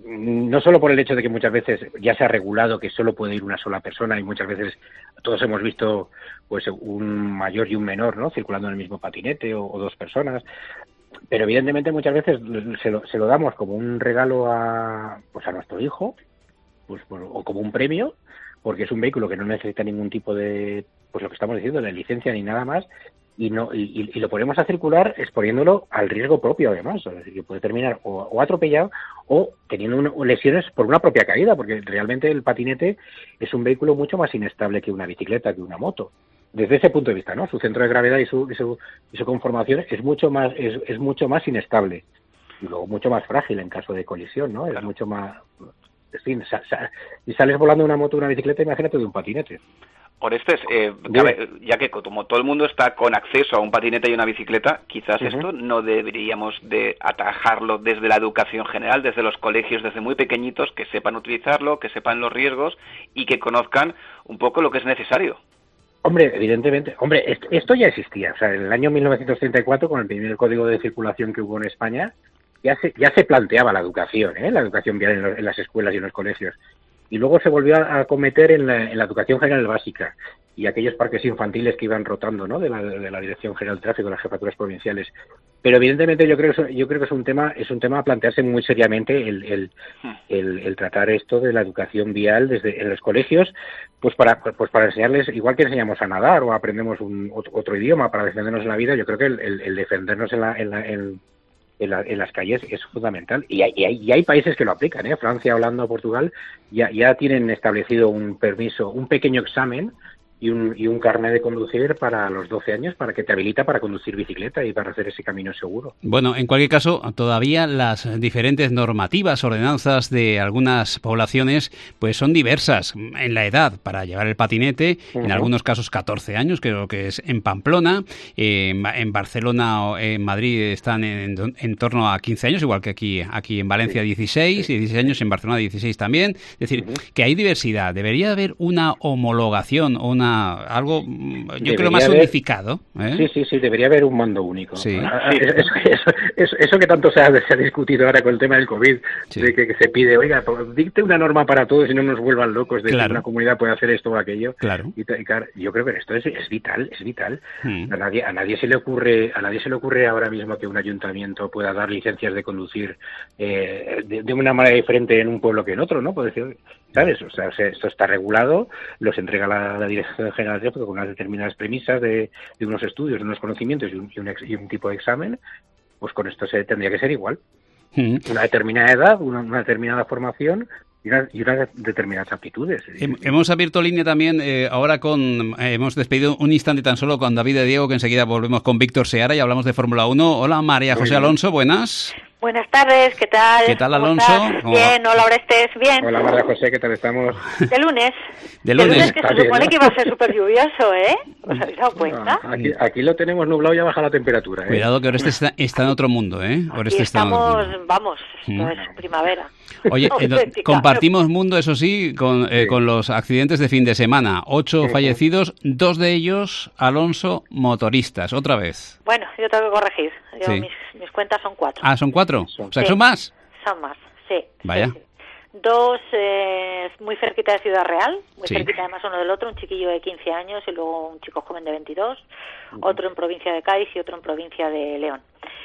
no solo por el hecho de que muchas veces ya se ha regulado que solo puede ir una sola persona, y muchas veces todos hemos visto pues un mayor y un menor, ¿no?, circulando en el mismo patinete, o, o dos personas. Pero evidentemente muchas veces se lo, se lo damos como un regalo a, pues a nuestro hijo, pues, pues o como un premio, porque es un vehículo que no necesita ningún tipo de, pues lo que estamos diciendo, de licencia ni nada más. Y no y, y lo ponemos a circular exponiéndolo al riesgo propio, además. Es decir, que puede terminar o, o atropellado o teniendo un, lesiones por una propia caída, porque realmente el patinete es un vehículo mucho más inestable que una bicicleta, que una moto. Desde ese punto de vista, ¿no? Su centro de gravedad y su, y su, y su conformación es mucho más es, es mucho más inestable, y luego mucho más frágil en caso de colisión, ¿no? Es mucho más... En fin, sa, sa, si sales volando de una moto o una bicicleta, imagínate de un patinete. Orestes, eh, ya que como todo el mundo está con acceso a un patinete y una bicicleta, quizás uh-huh. esto no deberíamos de atajarlo desde la educación general, desde los colegios, desde muy pequeñitos, que sepan utilizarlo, que sepan los riesgos y que conozcan un poco lo que es necesario. Hombre, evidentemente, hombre, esto ya existía. O sea, en el año mil novecientos treinta y cuatro, con el primer código de circulación que hubo en España, ya se, ya se planteaba la educación, ¿eh? La educación vial en, los, en las escuelas y en los colegios. Y luego se volvió a acometer en la, en la educación general básica, y aquellos parques infantiles que iban rotando, ¿no?, de la, de la Dirección General de Tráfico, las jefaturas provinciales. Pero evidentemente yo creo que yo creo que es un tema es un tema a plantearse muy seriamente el, el, el, el tratar esto de la educación vial desde en los colegios, pues para pues para enseñarles, igual que enseñamos a nadar o aprendemos un otro, otro idioma para defendernos en la vida. Yo creo que el, el, el defendernos en la, en la en, En, la, en las calles es fundamental, y hay, y, hay, y hay países que lo aplican, ¿eh? Francia, Holanda, Portugal ya, ya tienen establecido un permiso, un pequeño examen y un, y un carnet de conducir para los doce años, para que te habilita para conducir bicicleta y para hacer ese camino seguro. Bueno, en cualquier caso, todavía las diferentes normativas, ordenanzas de algunas poblaciones, pues son diversas en la edad para llevar el patinete, uh-huh. en algunos casos catorce años, creo que es en Pamplona, eh, en Barcelona o en Madrid están en, en torno a quince años, igual que aquí aquí en Valencia dieciséis, y dieciséis años en Barcelona dieciséis también. Es decir, uh-huh. que hay diversidad. Debería haber una homologación o una algo, yo debería creo, más haber, unificado. ¿eh? Sí, sí, sí, debería haber un mando único. Sí. Eso, eso, eso, eso que tanto se ha, se ha discutido ahora con el tema del COVID, sí. de que, que se pide, oiga, pues, dicte una norma para todos y no nos vuelvan locos de claro. que una comunidad puede hacer esto o aquello. Claro. Y, y claro, yo creo que esto es, es vital, es vital. Hmm. A nadie, a nadie se le ocurre, a nadie se le ocurre ahora mismo que un ayuntamiento pueda dar licencias de conducir eh, de, de una manera diferente en un pueblo que en otro, ¿no? Puede decir, ¿sabes? O sea, esto está regulado, los entrega la, la Dirección General de Tráfico con unas determinadas premisas de, de unos estudios, de unos conocimientos y un, y, un ex, y un tipo de examen. Pues con esto se tendría que ser igual. Mm. Una determinada edad, una, una determinada formación y, una, y unas determinadas aptitudes. Hemos abierto línea también eh, ahora con... Eh, hemos despedido un instante tan solo con David de Diego, que enseguida volvemos con Víctor Seara y hablamos de Fórmula uno. Hola, María José Alonso, buenas. Buenas tardes, ¿qué tal? ¿Qué tal, Alonso? Bien, hola, Orestes, bien. Hola, María José, ¿qué tal estamos? De lunes. De lunes. De lunes, que se supone bien, que iba a ser súper lluvioso, ¿eh? ¿Os habéis dado cuenta? No, aquí, aquí lo tenemos nublado y ya baja la temperatura, ¿eh? Cuidado que Orestes está, está en otro mundo, ¿eh? Aquí estamos, vamos, esto ¿Mm? es primavera. Oye, eh, compartimos mundo, eso sí, con, eh, sí, con los accidentes de fin de semana. Ocho sí, fallecidos, sí. dos de ellos, Alonso, motoristas, otra vez. Bueno, yo tengo que corregir. Yo, sí. mis, mis cuentas son cuatro. Ah, ¿son cuatro? O sea, sí. ¿son más? Son más, sí. Vaya. Sí, sí. Dos eh, muy cerquita de Ciudad Real, muy sí. cerquita además uno del otro, un chiquillo de quince años y luego un chico joven de veintidós, uh-huh. otro en provincia de Cádiz y otro en provincia de León.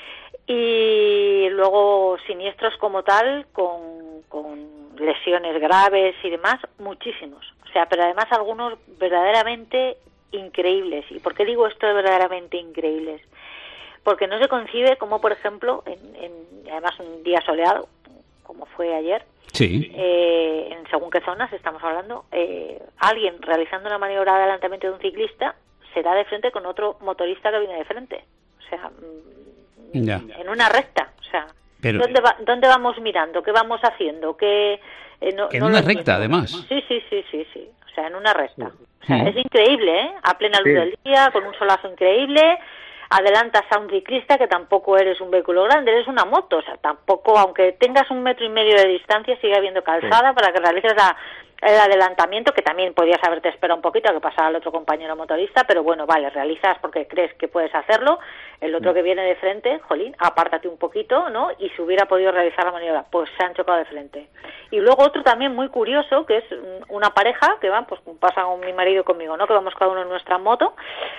Y luego siniestros como tal, con, con lesiones graves y demás, muchísimos. O sea, pero además algunos verdaderamente increíbles. ¿Y por qué digo esto de verdaderamente increíbles? Porque no se concibe como, por ejemplo, en, en además un día soleado, como fue ayer, sí. eh, en según qué zonas estamos hablando, eh, alguien realizando una maniobra de adelantamiento de un ciclista se da de frente con otro motorista que viene de frente. O sea, ya. en una recta. O O sea, Pero, ¿dónde, va, ¿dónde vamos mirando? ¿Qué vamos haciendo? ¿Qué, eh, no, en no una recta, además. Sí, sí, sí, sí, sí. O sea, en una recta. O sea, mm. es increíble, ¿eh? A plena luz sí. del día, con un solazo increíble. Adelantas a un ciclista que tampoco eres un vehículo grande, eres una moto. O sea, tampoco, aunque tengas un metro y medio de distancia, sigue habiendo calzada sí. para que realices la, el adelantamiento, que también podías haberte esperado un poquito a que pasara el otro compañero motorista, pero bueno, vale, realizas porque crees que puedes hacerlo. El otro que viene de frente, jolín, apártate un poquito, ¿no? Y si hubiera podido realizar la maniobra, pues se han chocado de frente. Y luego otro también muy curioso, que es una pareja que va, pues pasa con mi marido y conmigo, ¿no? Que vamos cada uno en nuestra moto.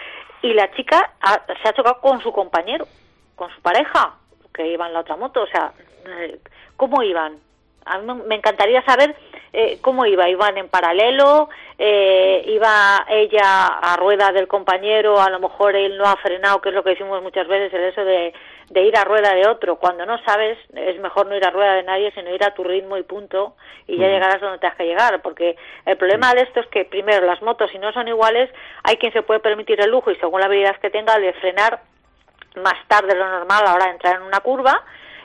Y la chica ha, se ha chocado con su compañero, con su pareja, que iba en la otra moto. O sea, ¿cómo iban? A mí me encantaría saber eh, cómo iba. ¿Iban en paralelo? Eh, ¿Iba ella a rueda del compañero? A lo mejor él no ha frenado, que es lo que decimos muchas veces, el eso de, de ir a rueda de otro. Cuando no sabes, es mejor no ir a rueda de nadie, sino ir a tu ritmo y punto, y ya uh-huh. llegarás donde tengas que llegar. Porque el problema de esto es que, primero, las motos, si no son iguales, hay quien se puede permitir el lujo, y según la habilidad que tenga, de frenar más tarde de lo normal a la hora de entrar en una curva,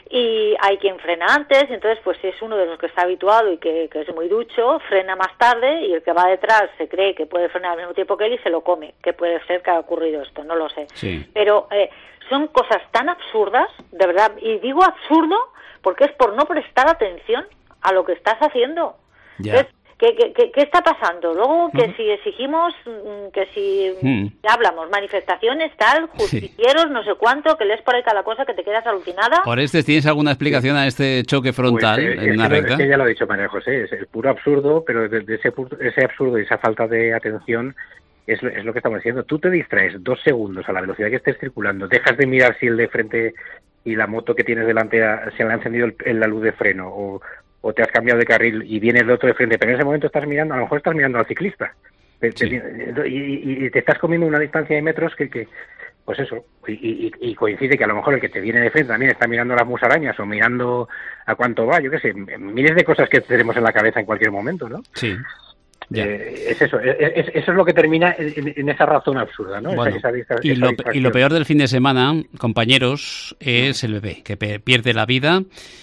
y hay quien frena antes. Entonces pues si es uno de los que está habituado y que, que es muy ducho, frena más tarde, y el que va detrás se cree que puede frenar al mismo tiempo que él y se lo come, que puede ser que haya ocurrido esto, no lo sé. Sí. Pero eh, son cosas tan absurdas, de verdad, y digo absurdo porque es por no prestar atención a lo que estás haciendo. Ya. Entonces, ¿Qué, qué, ¿Qué está pasando? Luego que mm. si exigimos, que si mm. hablamos, manifestaciones, tal, justicieros, sí. no sé cuánto, que lees por ahí cada cosa que te quedas alucinada. Orestes, ¿tienes alguna explicación a este choque frontal pues, eh, en una recta? Es que ya lo ha dicho María José, es el puro absurdo, pero de, de ese, ese absurdo y esa falta de atención es lo, es lo que estamos diciendo. Tú te distraes dos segundos a la velocidad que estés circulando, dejas de mirar si el de frente y la moto que tienes delante se le ha encendido el, el, la luz de freno, o o te has cambiado de carril y viene el otro de frente, pero en ese momento estás mirando, a lo mejor estás mirando al ciclista, sí. y, y te estás comiendo una distancia de metros que, que pues eso, y, y, y coincide que a lo mejor el que te viene de frente también está mirando las musarañas o mirando a cuánto va, yo qué sé, miles de cosas que tenemos en la cabeza en cualquier momento, ¿no? Sí. Eh, es eso, es, es, eso es lo que termina en, en esa razón absurda, ¿no? Bueno, esa, esa, y, esa lo, y lo peor del fin de semana, compañeros, es el bebé, que pierde la vida.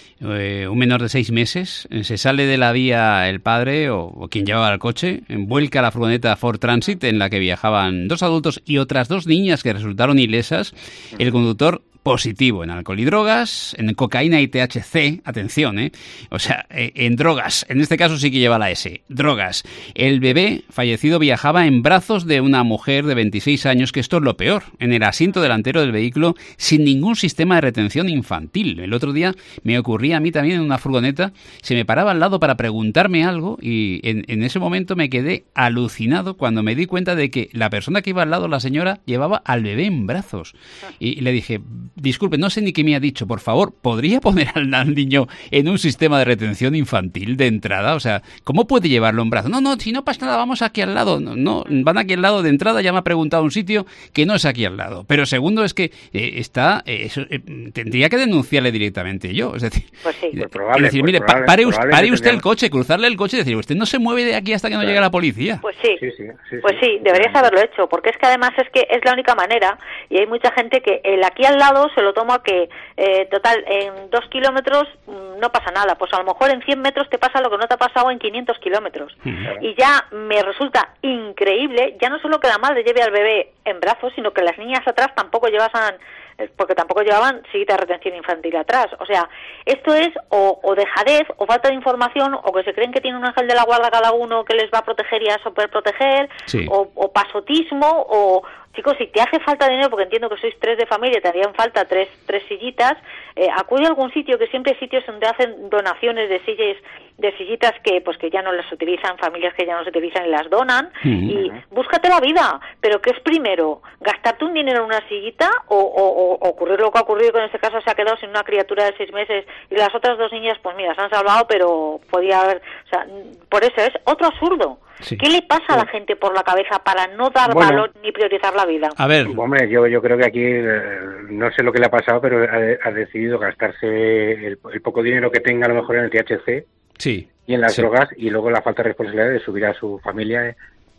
Eh, un menor de seis meses, se sale de la vía el padre o, o quien llevaba el coche, vuelca la furgoneta Ford Transit en la que viajaban dos adultos y otras dos niñas que resultaron ilesas. El conductor positivo en alcohol y drogas, en cocaína y T H C, atención, ¿eh? O sea, eh, en drogas, en este caso sí que lleva la S, drogas. El bebé fallecido viajaba en brazos de una mujer de veintiséis años, que esto es lo peor, en el asiento delantero del vehículo, sin ningún sistema de retención infantil. El otro día me ocurría a mí también en una furgoneta, se me paraba al lado para preguntarme algo y en, en ese momento me quedé alucinado cuando me di cuenta de que la persona que iba al lado, la señora, llevaba al bebé en brazos. Y le dije, disculpe, no sé ni qué me ha dicho, por favor, ¿podría poner al, al niño en un sistema de retención infantil de entrada? O sea, ¿cómo puede llevarlo en brazos? No, no, si no pasa nada, vamos aquí al lado. No, no, van aquí al lado de entrada, ya me ha preguntado un sitio que no es aquí al lado. Pero segundo es que eh, está, eh, eso, eh, tendría que denunciarle directamente yo. Es decir, pues sí, pues probable, decir, pues mire, probable, pare, probable pare usted el coche, cruzarle el coche y decir, usted no se mueve de aquí hasta que no claro. llegue la policía. Pues sí, sí, sí, sí pues sí, sí, deberías haberlo hecho, porque es que además es que es la única manera, y hay mucha gente que el aquí al lado se lo toma que Eh, total, en dos kilómetros mmm, no pasa nada, pues a lo mejor en cien metros te pasa lo que no te ha pasado en quinientos kilómetros. Uh-huh. Y ya me resulta increíble, ya no solo que la madre lleve al bebé en brazos, sino que las niñas atrás tampoco llevaban, porque tampoco llevaban sillita de retención infantil atrás. O sea, esto es o, o dejadez, o falta de información, o que se creen que tiene un ángel de la guarda cada uno que les va a proteger y a super proteger, sí. o, o pasotismo, o... Chicos, si te hace falta dinero, porque entiendo que sois tres de familia, te harían falta tres, tres sillitas, eh, acude a algún sitio, que siempre hay sitios donde hacen donaciones de sillas, de sillitas que pues que ya no las utilizan, familias que ya no se utilizan y las donan, mm-hmm. y búscate la vida. Pero ¿qué es primero? ¿Gastarte un dinero en una sillita o, o, o ocurrir lo que ha ocurrido, que en este caso se ha quedado sin una criatura de seis meses y las otras dos niñas, pues mira, se han salvado, pero podía haber... O sea, por eso es otro absurdo. Sí. ¿Qué le pasa sí. a la gente por la cabeza para no dar bueno, valor ni priorizar la vida? A ver, hombre, yo yo creo que aquí eh, no sé lo que le ha pasado, pero ha, ha decidido gastarse el, el poco dinero que tenga a lo mejor en el T H C sí. y en las sí. drogas, y luego la falta de responsabilidad de subir a su familia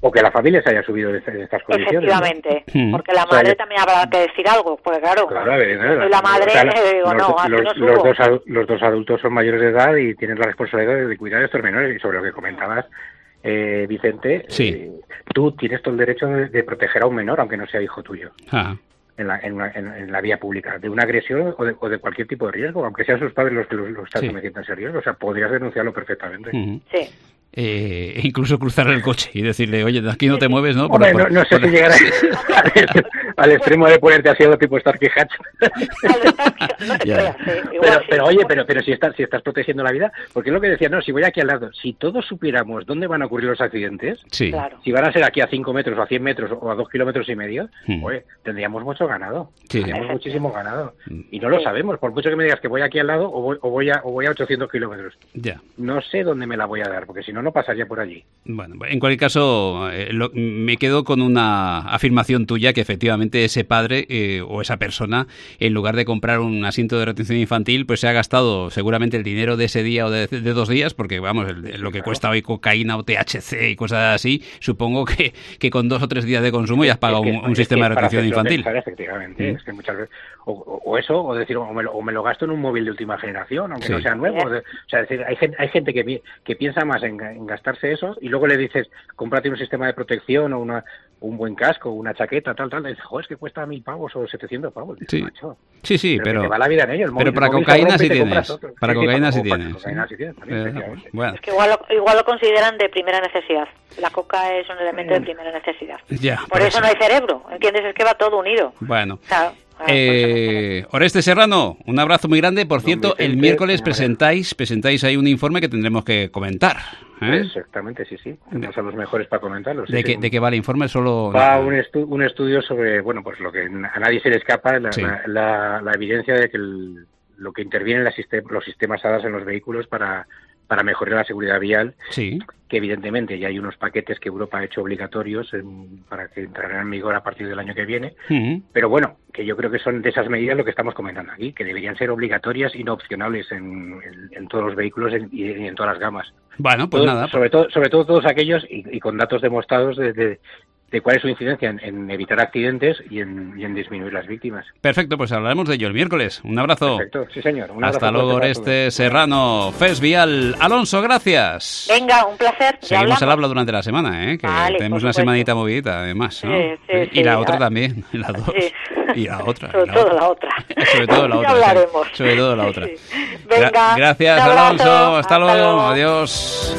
o que la familia se haya subido en estas condiciones. Efectivamente, ¿no? Porque la madre o sea, también habrá que decir algo, porque claro, claro a ver, soy la madre, o sea, la, digo, los, no, los, no los, dos, los dos adultos son mayores de edad y tienen la responsabilidad de cuidar a estos menores, y sobre lo que comentabas, eh, Vicente, sí. eh, tú tienes todo el derecho de, de proteger a un menor, aunque no sea hijo tuyo. Ah. En la, en, una, en, en la vía pública, de una agresión o de, o de cualquier tipo de riesgo, aunque sean sus padres los que lo, lo están sí. sometiendo a ese riesgo. O sea, podrías denunciarlo perfectamente. Uh-huh. Sí. Eh, incluso cruzar el coche y decirle, oye, de aquí no te mueves, ¿no? Por, Hombre, por, no, no sé por... si llegar al, al extremo de ponerte así algo tipo Starkey Hatch. No te creas, eh. pero, pero oye, pero pero si estás si estás protegiendo la vida, porque es lo que decía, no, si voy aquí al lado, si todos supiéramos dónde van a ocurrir los accidentes, sí. claro. si van a ser aquí a cinco metros o a cien metros o a dos kilómetros y medio, hmm. oye, tendríamos mucho ganado, sí. tendríamos muchísimo ganado. Y no lo sí. sabemos, por mucho que me digas que voy aquí al lado o voy, o voy, a, o voy a ochocientos kilómetros. Ya. No sé dónde me la voy a dar, porque si no, no pasaría por allí. Bueno, en cualquier caso, eh, lo, me quedo con una afirmación tuya que efectivamente ese padre eh, o esa persona, en lugar de comprar un asiento de retención infantil, pues se ha gastado seguramente el dinero de ese día o de, de dos días, porque vamos, el, lo que cuesta hoy cocaína o T H C y cosas así, supongo que, que con dos o tres días de consumo ya has pagado es que, un, un sistema de retención infantil. Pensar, efectivamente, ¿Mm? es que muchas veces, o, o eso, o decir, o me, lo, o me lo gasto en un móvil de última generación, aunque sí. no sea nuevo. O sea, es decir, hay gente, hay gente que, que piensa más en, en gastarse eso y luego le dices, cómprate un sistema de protección o una un buen casco, una chaqueta, tal, tal, le dices, joder, es que cuesta mil pavos o setecientos pavos. Sí, macho, sí, sí, pero... pero te va la vida en ello. El móvil, pero para cocaína sí tienes. Para sí, cocaína sí, sí para, tienes. Cocaína sí tienes también, eh, bueno. Es que igual lo, igual lo consideran de primera necesidad. La coca es un elemento de primera necesidad. Ya, por eso, eso no hay cerebro, ¿entiendes? Es que va todo unido. Bueno. Claro. Eh, Oreste Serrano, un abrazo muy grande. Por cierto, Vicente, el miércoles presentáis presentáis ahí un informe que tendremos que comentar. ¿eh? Exactamente, sí, sí. Tenemos a los mejores para comentarlo. Sí, ¿De, sí. qué, ¿De qué va el informe? Solo va un, estu un estudio sobre, bueno, pues lo que a nadie se le escapa, la, sí. la, la, la evidencia de que el, lo que interviene en la sistem los sistemas A D A S en los vehículos para para mejorar la seguridad vial, sí. que evidentemente ya hay unos paquetes que Europa ha hecho obligatorios en, para que entrarán en vigor a partir del año que viene, uh-huh. pero bueno, que yo creo que son de esas medidas lo que estamos comentando aquí, que deberían ser obligatorias y no opcionales en, en, en todos los vehículos en, y en todas las gamas. Bueno, pues todos, nada. Sobre todo, sobre todo todos aquellos, y, y con datos demostrados de, de de cuál es su incidencia en, en evitar accidentes y en, y en disminuir las víctimas. Perfecto, pues hablaremos de ello el miércoles. Un abrazo. Perfecto, sí señor. Un Hasta luego, Oreste Serrano. Fes Vial. Alonso, gracias. Venga, un placer. Seguimos al habla durante la semana, ¿eh? Que vale, tenemos una semanita movidita, además, ¿no? Sí, sí, y sí, la sí. otra también, la dos. Sí. Y la otra. Sobre la todo otra. la otra. Sobre todo la otra. Ya hablaremos. Sí. Sobre todo la otra. Sí. Venga. Gra gracias, Alonso. Hasta, Hasta luego. luego. Adiós.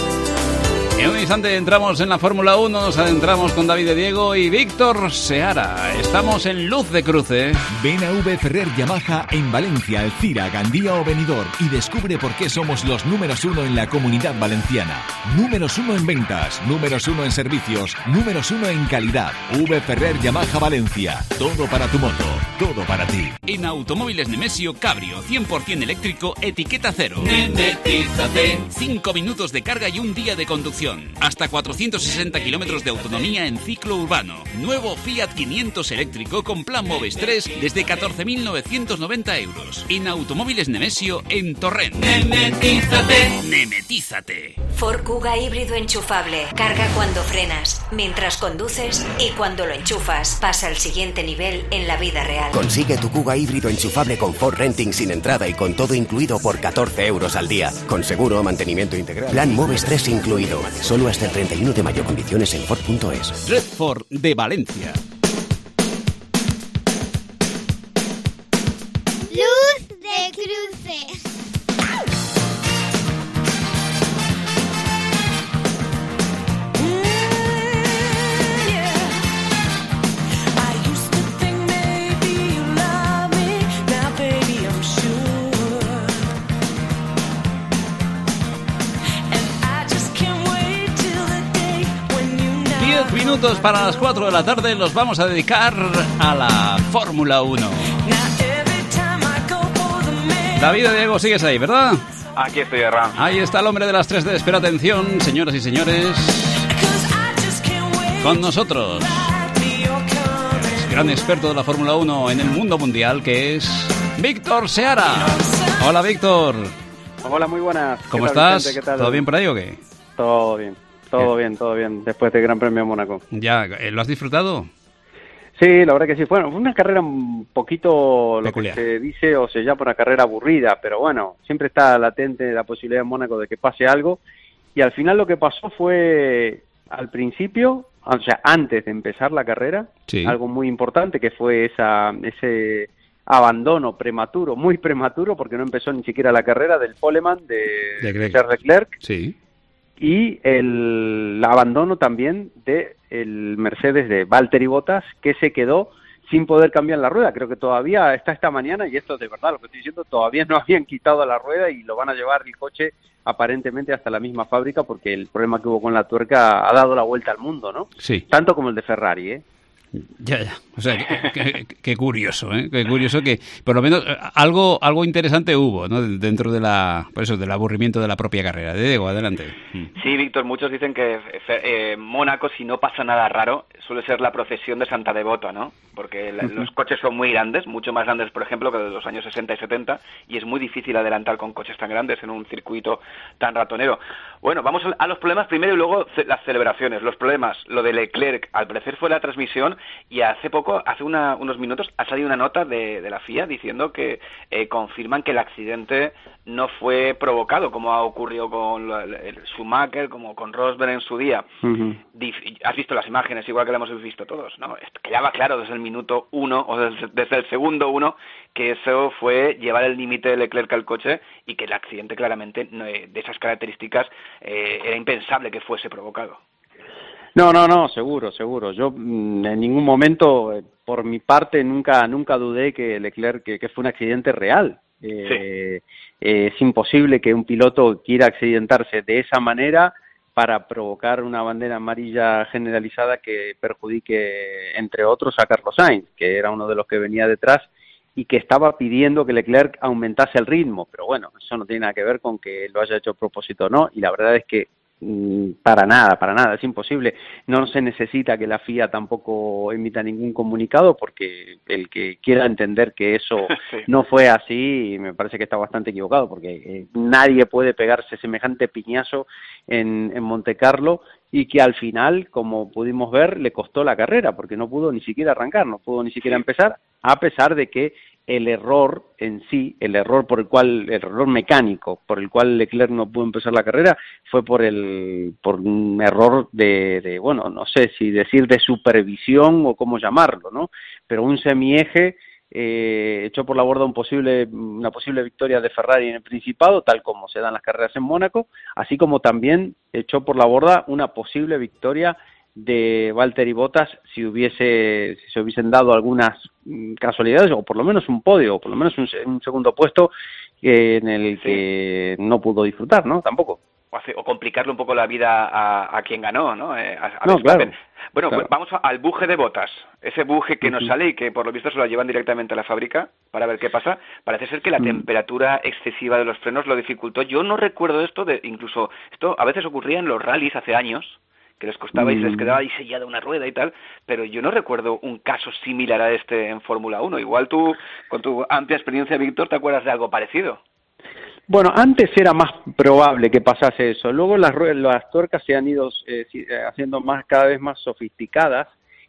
En un instante entramos en la Fórmula uno, nos adentramos con David de Diego y Víctor Seara. Estamos en Luz de Cruce. Ven a V Ferrer Yamaha en Valencia, Alcira, Gandía o Benidorm y descubre por qué somos los números uno en la Comunidad Valenciana. Números uno en ventas, números uno en servicios, números uno en calidad. V Ferrer Yamaha Valencia. Todo para tu moto, todo para ti. En Automóviles Nemesio Cabrio, cien por cien eléctrico, etiqueta cero. Nemetízate. Cinco minutos de carga y un día de conducción. Hasta cuatrocientos sesenta kilómetros de autonomía en ciclo urbano. Nuevo Fiat quinientos eléctrico con plan Moves tres desde catorce mil novecientos noventa euros. En Automóviles Nemesio en Torrent. Nemetízate. Nemetízate. Ford Kuga híbrido enchufable. Carga cuando frenas, mientras conduces y cuando lo enchufas. Pasa al siguiente nivel en la vida real. Consigue tu Kuga híbrido enchufable con Ford Renting sin entrada y con todo incluido por catorce euros al día. Con seguro, mantenimiento integral. Plan Moves tres incluido. Solo hasta el treinta y uno de mayo. Condiciones en Ford punto es. Red Ford de Valencia. Luz de Cruces. diez minutos para las cuatro de la tarde los vamos a dedicar a la Fórmula uno. David de Diego, sigues ahí, ¿verdad? Aquí estoy, Erran. Ahí está el hombre de las tres D. Espera atención, señoras y señores. Con nosotros, el gran experto de la Fórmula uno en el mundo mundial, que es Víctor Seara. Hola, Víctor. Hola, muy buenas. ¿Cómo ¿Qué tal, estás? Vicente? ¿Qué tal? ¿Todo bien por ahí o qué? Todo bien. Todo bien, todo bien, después del Gran Premio de Mónaco. Ya, ¿lo has disfrutado? Sí, la verdad que sí. Bueno, fue una carrera un poquito, lo Peculiar. que se dice o se llama una carrera aburrida, pero bueno, siempre está latente la posibilidad en Mónaco de que pase algo. Y al final lo que pasó fue, al principio, o sea, antes de empezar la carrera, sí. algo muy importante, que fue esa ese abandono prematuro, muy prematuro, porque no empezó ni siquiera la carrera del poleman de, de de Charles Leclerc. Sí. Y el abandono también de el Mercedes de Valtteri Bottas, que se quedó sin poder cambiar la rueda. Creo que todavía está esta mañana, y esto es de verdad lo que estoy diciendo, todavía no habían quitado la rueda y lo van a llevar el coche aparentemente hasta la misma fábrica, porque el problema que hubo con la tuerca ha dado la vuelta al mundo, ¿no? Sí. Tanto como el de Ferrari, ¿eh? Ya, ya. O sea, qué curioso, ¿eh? Qué curioso que, por lo menos, algo algo interesante hubo, ¿no? Dentro de la, por eso, del aburrimiento de la propia carrera. Diego, adelante. Sí, Víctor, muchos dicen que eh, Mónaco, si no pasa nada raro, suele ser la procesión de Santa Devota, ¿no? Porque la, los coches son muy grandes, mucho más grandes, por ejemplo, que de los años sesenta y setenta, y es muy difícil adelantar con coches tan grandes en un circuito tan ratonero. Bueno, vamos a los problemas primero y luego las celebraciones. Los problemas, lo de Leclerc, al parecer fue la transmisión, y hace poco, hace una, unos minutos, ha salido una nota de, de la F I A diciendo que eh, confirman que el accidente no fue provocado, como ha ocurrido con el Schumacher, como con Rosberg en su día. Uh-huh. Has visto las imágenes, igual que las hemos visto todos, ¿no? Quedaba claro desde el minuto uno, o desde, desde el segundo uno, que eso fue llevar el límite de Leclerc al coche, y que el accidente claramente no, de esas características eh, era impensable que fuese provocado. No, no, no, seguro, seguro. Yo mm, en ningún momento, eh, por mi parte, nunca nunca dudé que Leclerc, que, que fue un accidente real. Eh, sí. eh, es imposible que un piloto quiera accidentarse de esa manera para provocar una bandera amarilla generalizada que perjudique, entre otros, a Carlos Sainz, que era uno de los que venía detrás y que estaba pidiendo que Leclerc aumentase el ritmo. Pero bueno, eso no tiene nada que ver con que lo haya hecho a propósito o no, y la verdad es que para nada, para nada, es imposible. No se necesita que la F I A tampoco emita ningún comunicado, porque el que quiera entender que eso sí. no fue así, me parece que está bastante equivocado, porque eh, nadie puede pegarse semejante piñazo en, en Montecarlo, y que al final, como pudimos ver, le costó la carrera, porque no pudo ni siquiera arrancar, no pudo ni siquiera empezar, a pesar de que el error en sí, el error por el cual, el error mecánico por el cual Leclerc no pudo empezar la carrera, fue por el, por un error de, de, bueno, no sé si decir de supervisión o cómo llamarlo, ¿no? Pero un semieje eh, echó por la borda un posible, una posible victoria de Ferrari en el Principado, tal como se dan las carreras en Mónaco, así como también echó por la borda una posible victoria de Valtteri Bottas si hubiese si se hubiesen dado algunas casualidades, o por lo menos un podio, o por lo menos un, un segundo puesto eh, en el sí. que no pudo disfrutar, ¿no? Tampoco. O, hace, o complicarle un poco la vida a, a quien ganó, ¿no? Eh, a, a no, claro. Bueno, claro. Pues vamos al buje de Bottas. Ese buje que uh-huh. nos sale y que por lo visto se lo llevan directamente a la fábrica para ver qué pasa. Parece ser que la uh-huh. temperatura excesiva de los frenos lo dificultó. Yo no recuerdo esto, de incluso esto a veces ocurría en los rallies hace años, que les costaba y se les quedaba ahí sellada una rueda y tal, pero yo no recuerdo un caso similar a este en Fórmula uno. Igual tú, con tu amplia experiencia, Víctor, ¿te acuerdas de algo parecido? Bueno, antes era más probable que pasase eso. Luego las, las tuercas se han ido eh, haciendo más cada vez más sofisticadas,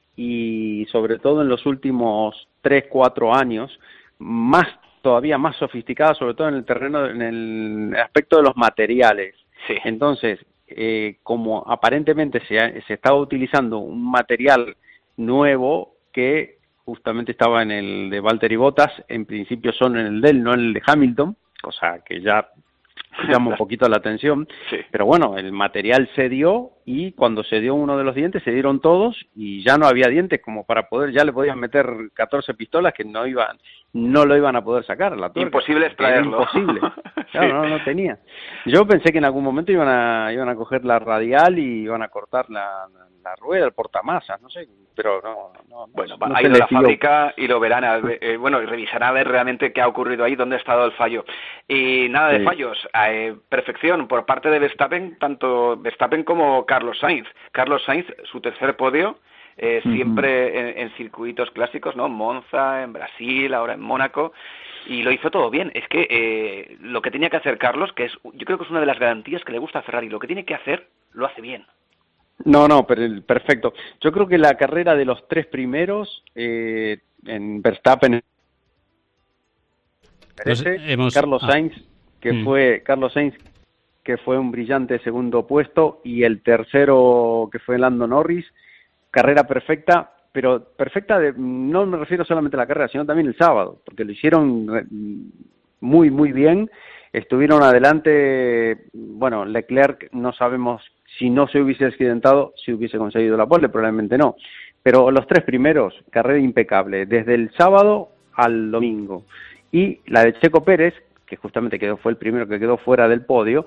y sobre todo en los últimos tres, cuatro años, más todavía más sofisticadas, sobre todo en el terreno, en el aspecto de los materiales. Sí. Entonces, Eh, como aparentemente se, ha, se estaba utilizando un material nuevo que justamente estaba en el de Valtteri Bottas, en principio son en el de él, no en el de Hamilton, cosa que ya llama un poquito la atención, sí. Pero bueno, el material se dio, y cuando se dio uno de los dientes se dieron todos, y ya no había dientes como para poder, ya le podían meter catorce pistolas que no iban, no lo iban a poder sacar. La tuerca, imposible extraerlo. Imposible. Claro, sí. no, no tenía. Yo pensé que en algún momento iban a iban a coger la radial y iban a cortar la, la, la rueda, el portamasas, no sé, pero no. no bueno, no ha ido a la fábrica y lo verán, a ver, eh, bueno, y revisarán a ver realmente qué ha ocurrido ahí, dónde ha estado el fallo. Y nada de sí. fallos, eh, perfección por parte de Verstappen, tanto Verstappen como Carlos Sainz. Carlos Sainz, su tercer podio, eh, uh-huh. siempre en, en circuitos clásicos, ¿no? Monza, en Brasil, ahora en Mónaco, y lo hizo todo bien. Es que eh, lo que tenía que hacer Carlos, que es, yo creo que es una de las garantías que le gusta a Ferrari, lo que tiene que hacer, lo hace bien. No, no, pero el, perfecto. Yo creo que la carrera de los tres primeros eh, en Verstappen, parece, hemos... Carlos Sainz, ah. que mm. fue Carlos Sainz, que fue un brillante segundo puesto, y el tercero que fue Lando Norris, carrera perfecta, pero perfecta de, no me refiero solamente a la carrera, sino también el sábado, porque lo hicieron muy, muy bien, estuvieron adelante, bueno, Leclerc no sabemos si no se hubiese accidentado, si hubiese conseguido la pole, probablemente no, pero los tres primeros, carrera impecable, desde el sábado al domingo, y la de Checo Pérez, que justamente quedó, fue el primero que quedó fuera del podio,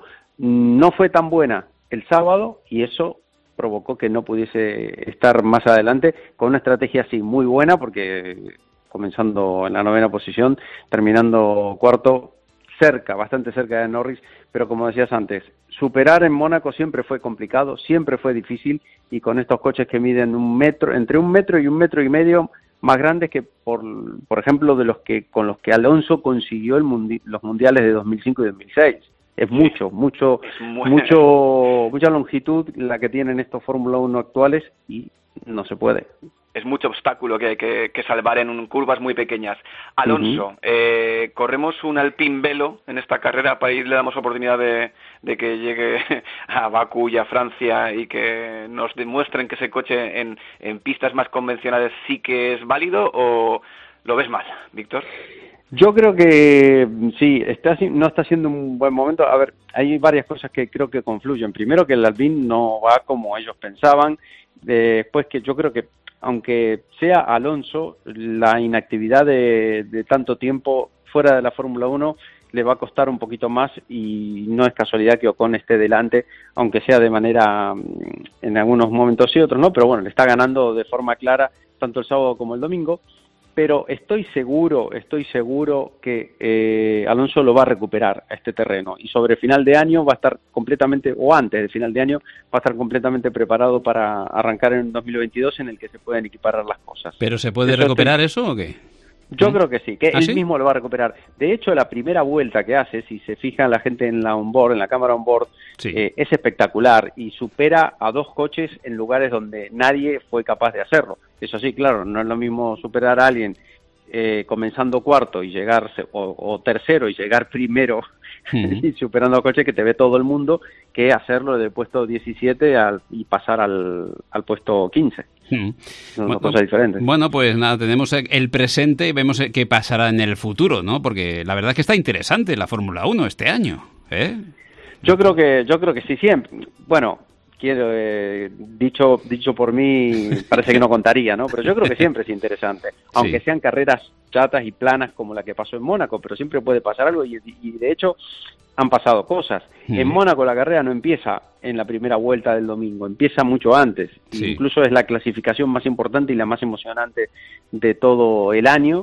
no fue tan buena el sábado, y eso provocó que no pudiese estar más adelante con una estrategia así muy buena, porque comenzando en la novena posición, terminando cuarto, cerca, bastante cerca de Norris, pero como decías antes, superar en Mónaco siempre fue complicado, siempre fue difícil, y con estos coches que miden un metro, entre un metro y un metro y medio, más grandes que, por, por ejemplo, de los que con los que Alonso consiguió el mundi los mundiales de dos mil cinco y dos mil seis. Es mucho, mucho, es muy... mucho, mucha longitud la que tienen estos Fórmula uno actuales, y no se puede. Es mucho obstáculo que hay que, que salvar en un, curvas muy pequeñas. Alonso, uh-huh. eh, corremos un Alpine Velo en esta carrera, para ir le damos oportunidad de, de que llegue a Bakú y a Francia, y que nos demuestren que ese coche en, en pistas más convencionales sí que es válido, ¿o lo ves mal, Víctor? Yo creo que sí, está, no está siendo un buen momento. A ver, hay varias cosas que creo que confluyen. Primero, que el Alpine no va como ellos pensaban. Después, que yo creo que, aunque sea Alonso, la inactividad de, de tanto tiempo fuera de la Fórmula uno le va a costar un poquito más, y no es casualidad que Ocon esté delante, aunque sea de manera, en algunos momentos sí, otros no, pero bueno, le está ganando de forma clara tanto el sábado como el domingo. Pero estoy seguro, estoy seguro que eh, Alonso lo va a recuperar a este terreno, y sobre final de año va a estar completamente, o antes de final de año, va a estar completamente preparado para arrancar en dos mil veintidós, en el que se pueden equiparar las cosas. ¿Pero se puede eso recuperar estoy... eso o qué? Yo ¿Mm? creo que sí, que ¿Ah, él sí? mismo lo va a recuperar. De hecho, la primera vuelta que hace, si se fija la gente en la onboard, en la cámara onboard, sí. eh, es espectacular, y supera a dos coches en lugares donde nadie fue capaz de hacerlo. Eso sí, claro, no es lo mismo superar a alguien eh, comenzando cuarto y llegar, o, o tercero y llegar primero, uh-huh. y superando a coches que te ve todo el mundo, que hacerlo del puesto diecisiete al, y pasar al, al puesto quince. Hmm. Son bueno, cosas diferentes. Bueno, pues nada, tenemos el presente y vemos qué pasará en el futuro, ¿no? Porque la verdad es que está interesante la Fórmula uno este año, ¿eh? Yo creo que, yo creo que sí, siempre. Bueno, quiero, eh, dicho, dicho por mí, parece que no contaría, ¿no? Pero yo creo que siempre es interesante, aunque sí. sean carreras chatas y planas como la que pasó en Mónaco, pero siempre puede pasar algo, y, y de hecho han pasado cosas. Mm. En Mónaco la carrera no empieza en la primera vuelta del domingo, empieza mucho antes. Sí. Incluso es la clasificación más importante y la más emocionante de todo el año,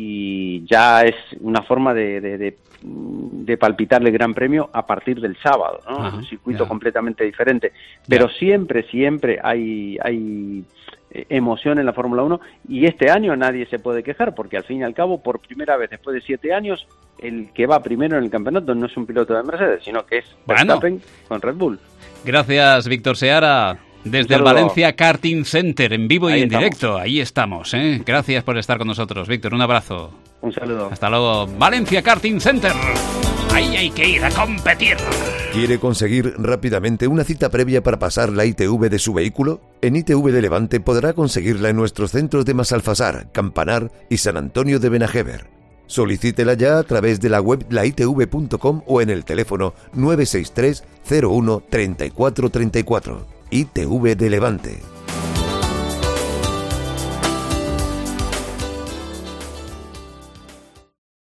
y ya es una forma de, de, de, de palpitarle el Gran Premio a partir del sábado, ¿no? Ajá, un circuito ya. completamente diferente. Pero ya. siempre, siempre hay... hay emoción en la Fórmula uno, y este año nadie se puede quejar, porque al fin y al cabo, por primera vez después de siete años, el que va primero en el campeonato no es un piloto de Mercedes, sino que es Verstappen bueno. con Red Bull. Gracias, Víctor Seara, desde el Valencia Karting Center, en vivo y Ahí en estamos. directo. Ahí estamos, ¿eh? Gracias por estar con nosotros, Víctor, un abrazo. Un saludo. Hasta luego, Valencia Karting Center. Ahí hay que ir a competir. ¿Quiere conseguir rápidamente una cita previa para pasar la I T V de su vehículo? En I T V de Levante podrá conseguirla en nuestros centros de Masalfasar, Campanar y San Antonio de Benajever. Solicítela ya a través de la web la i t v punto com o en el teléfono nueve seis tres cero uno treinta y cuatro treinta y cuatro. I T V de Levante.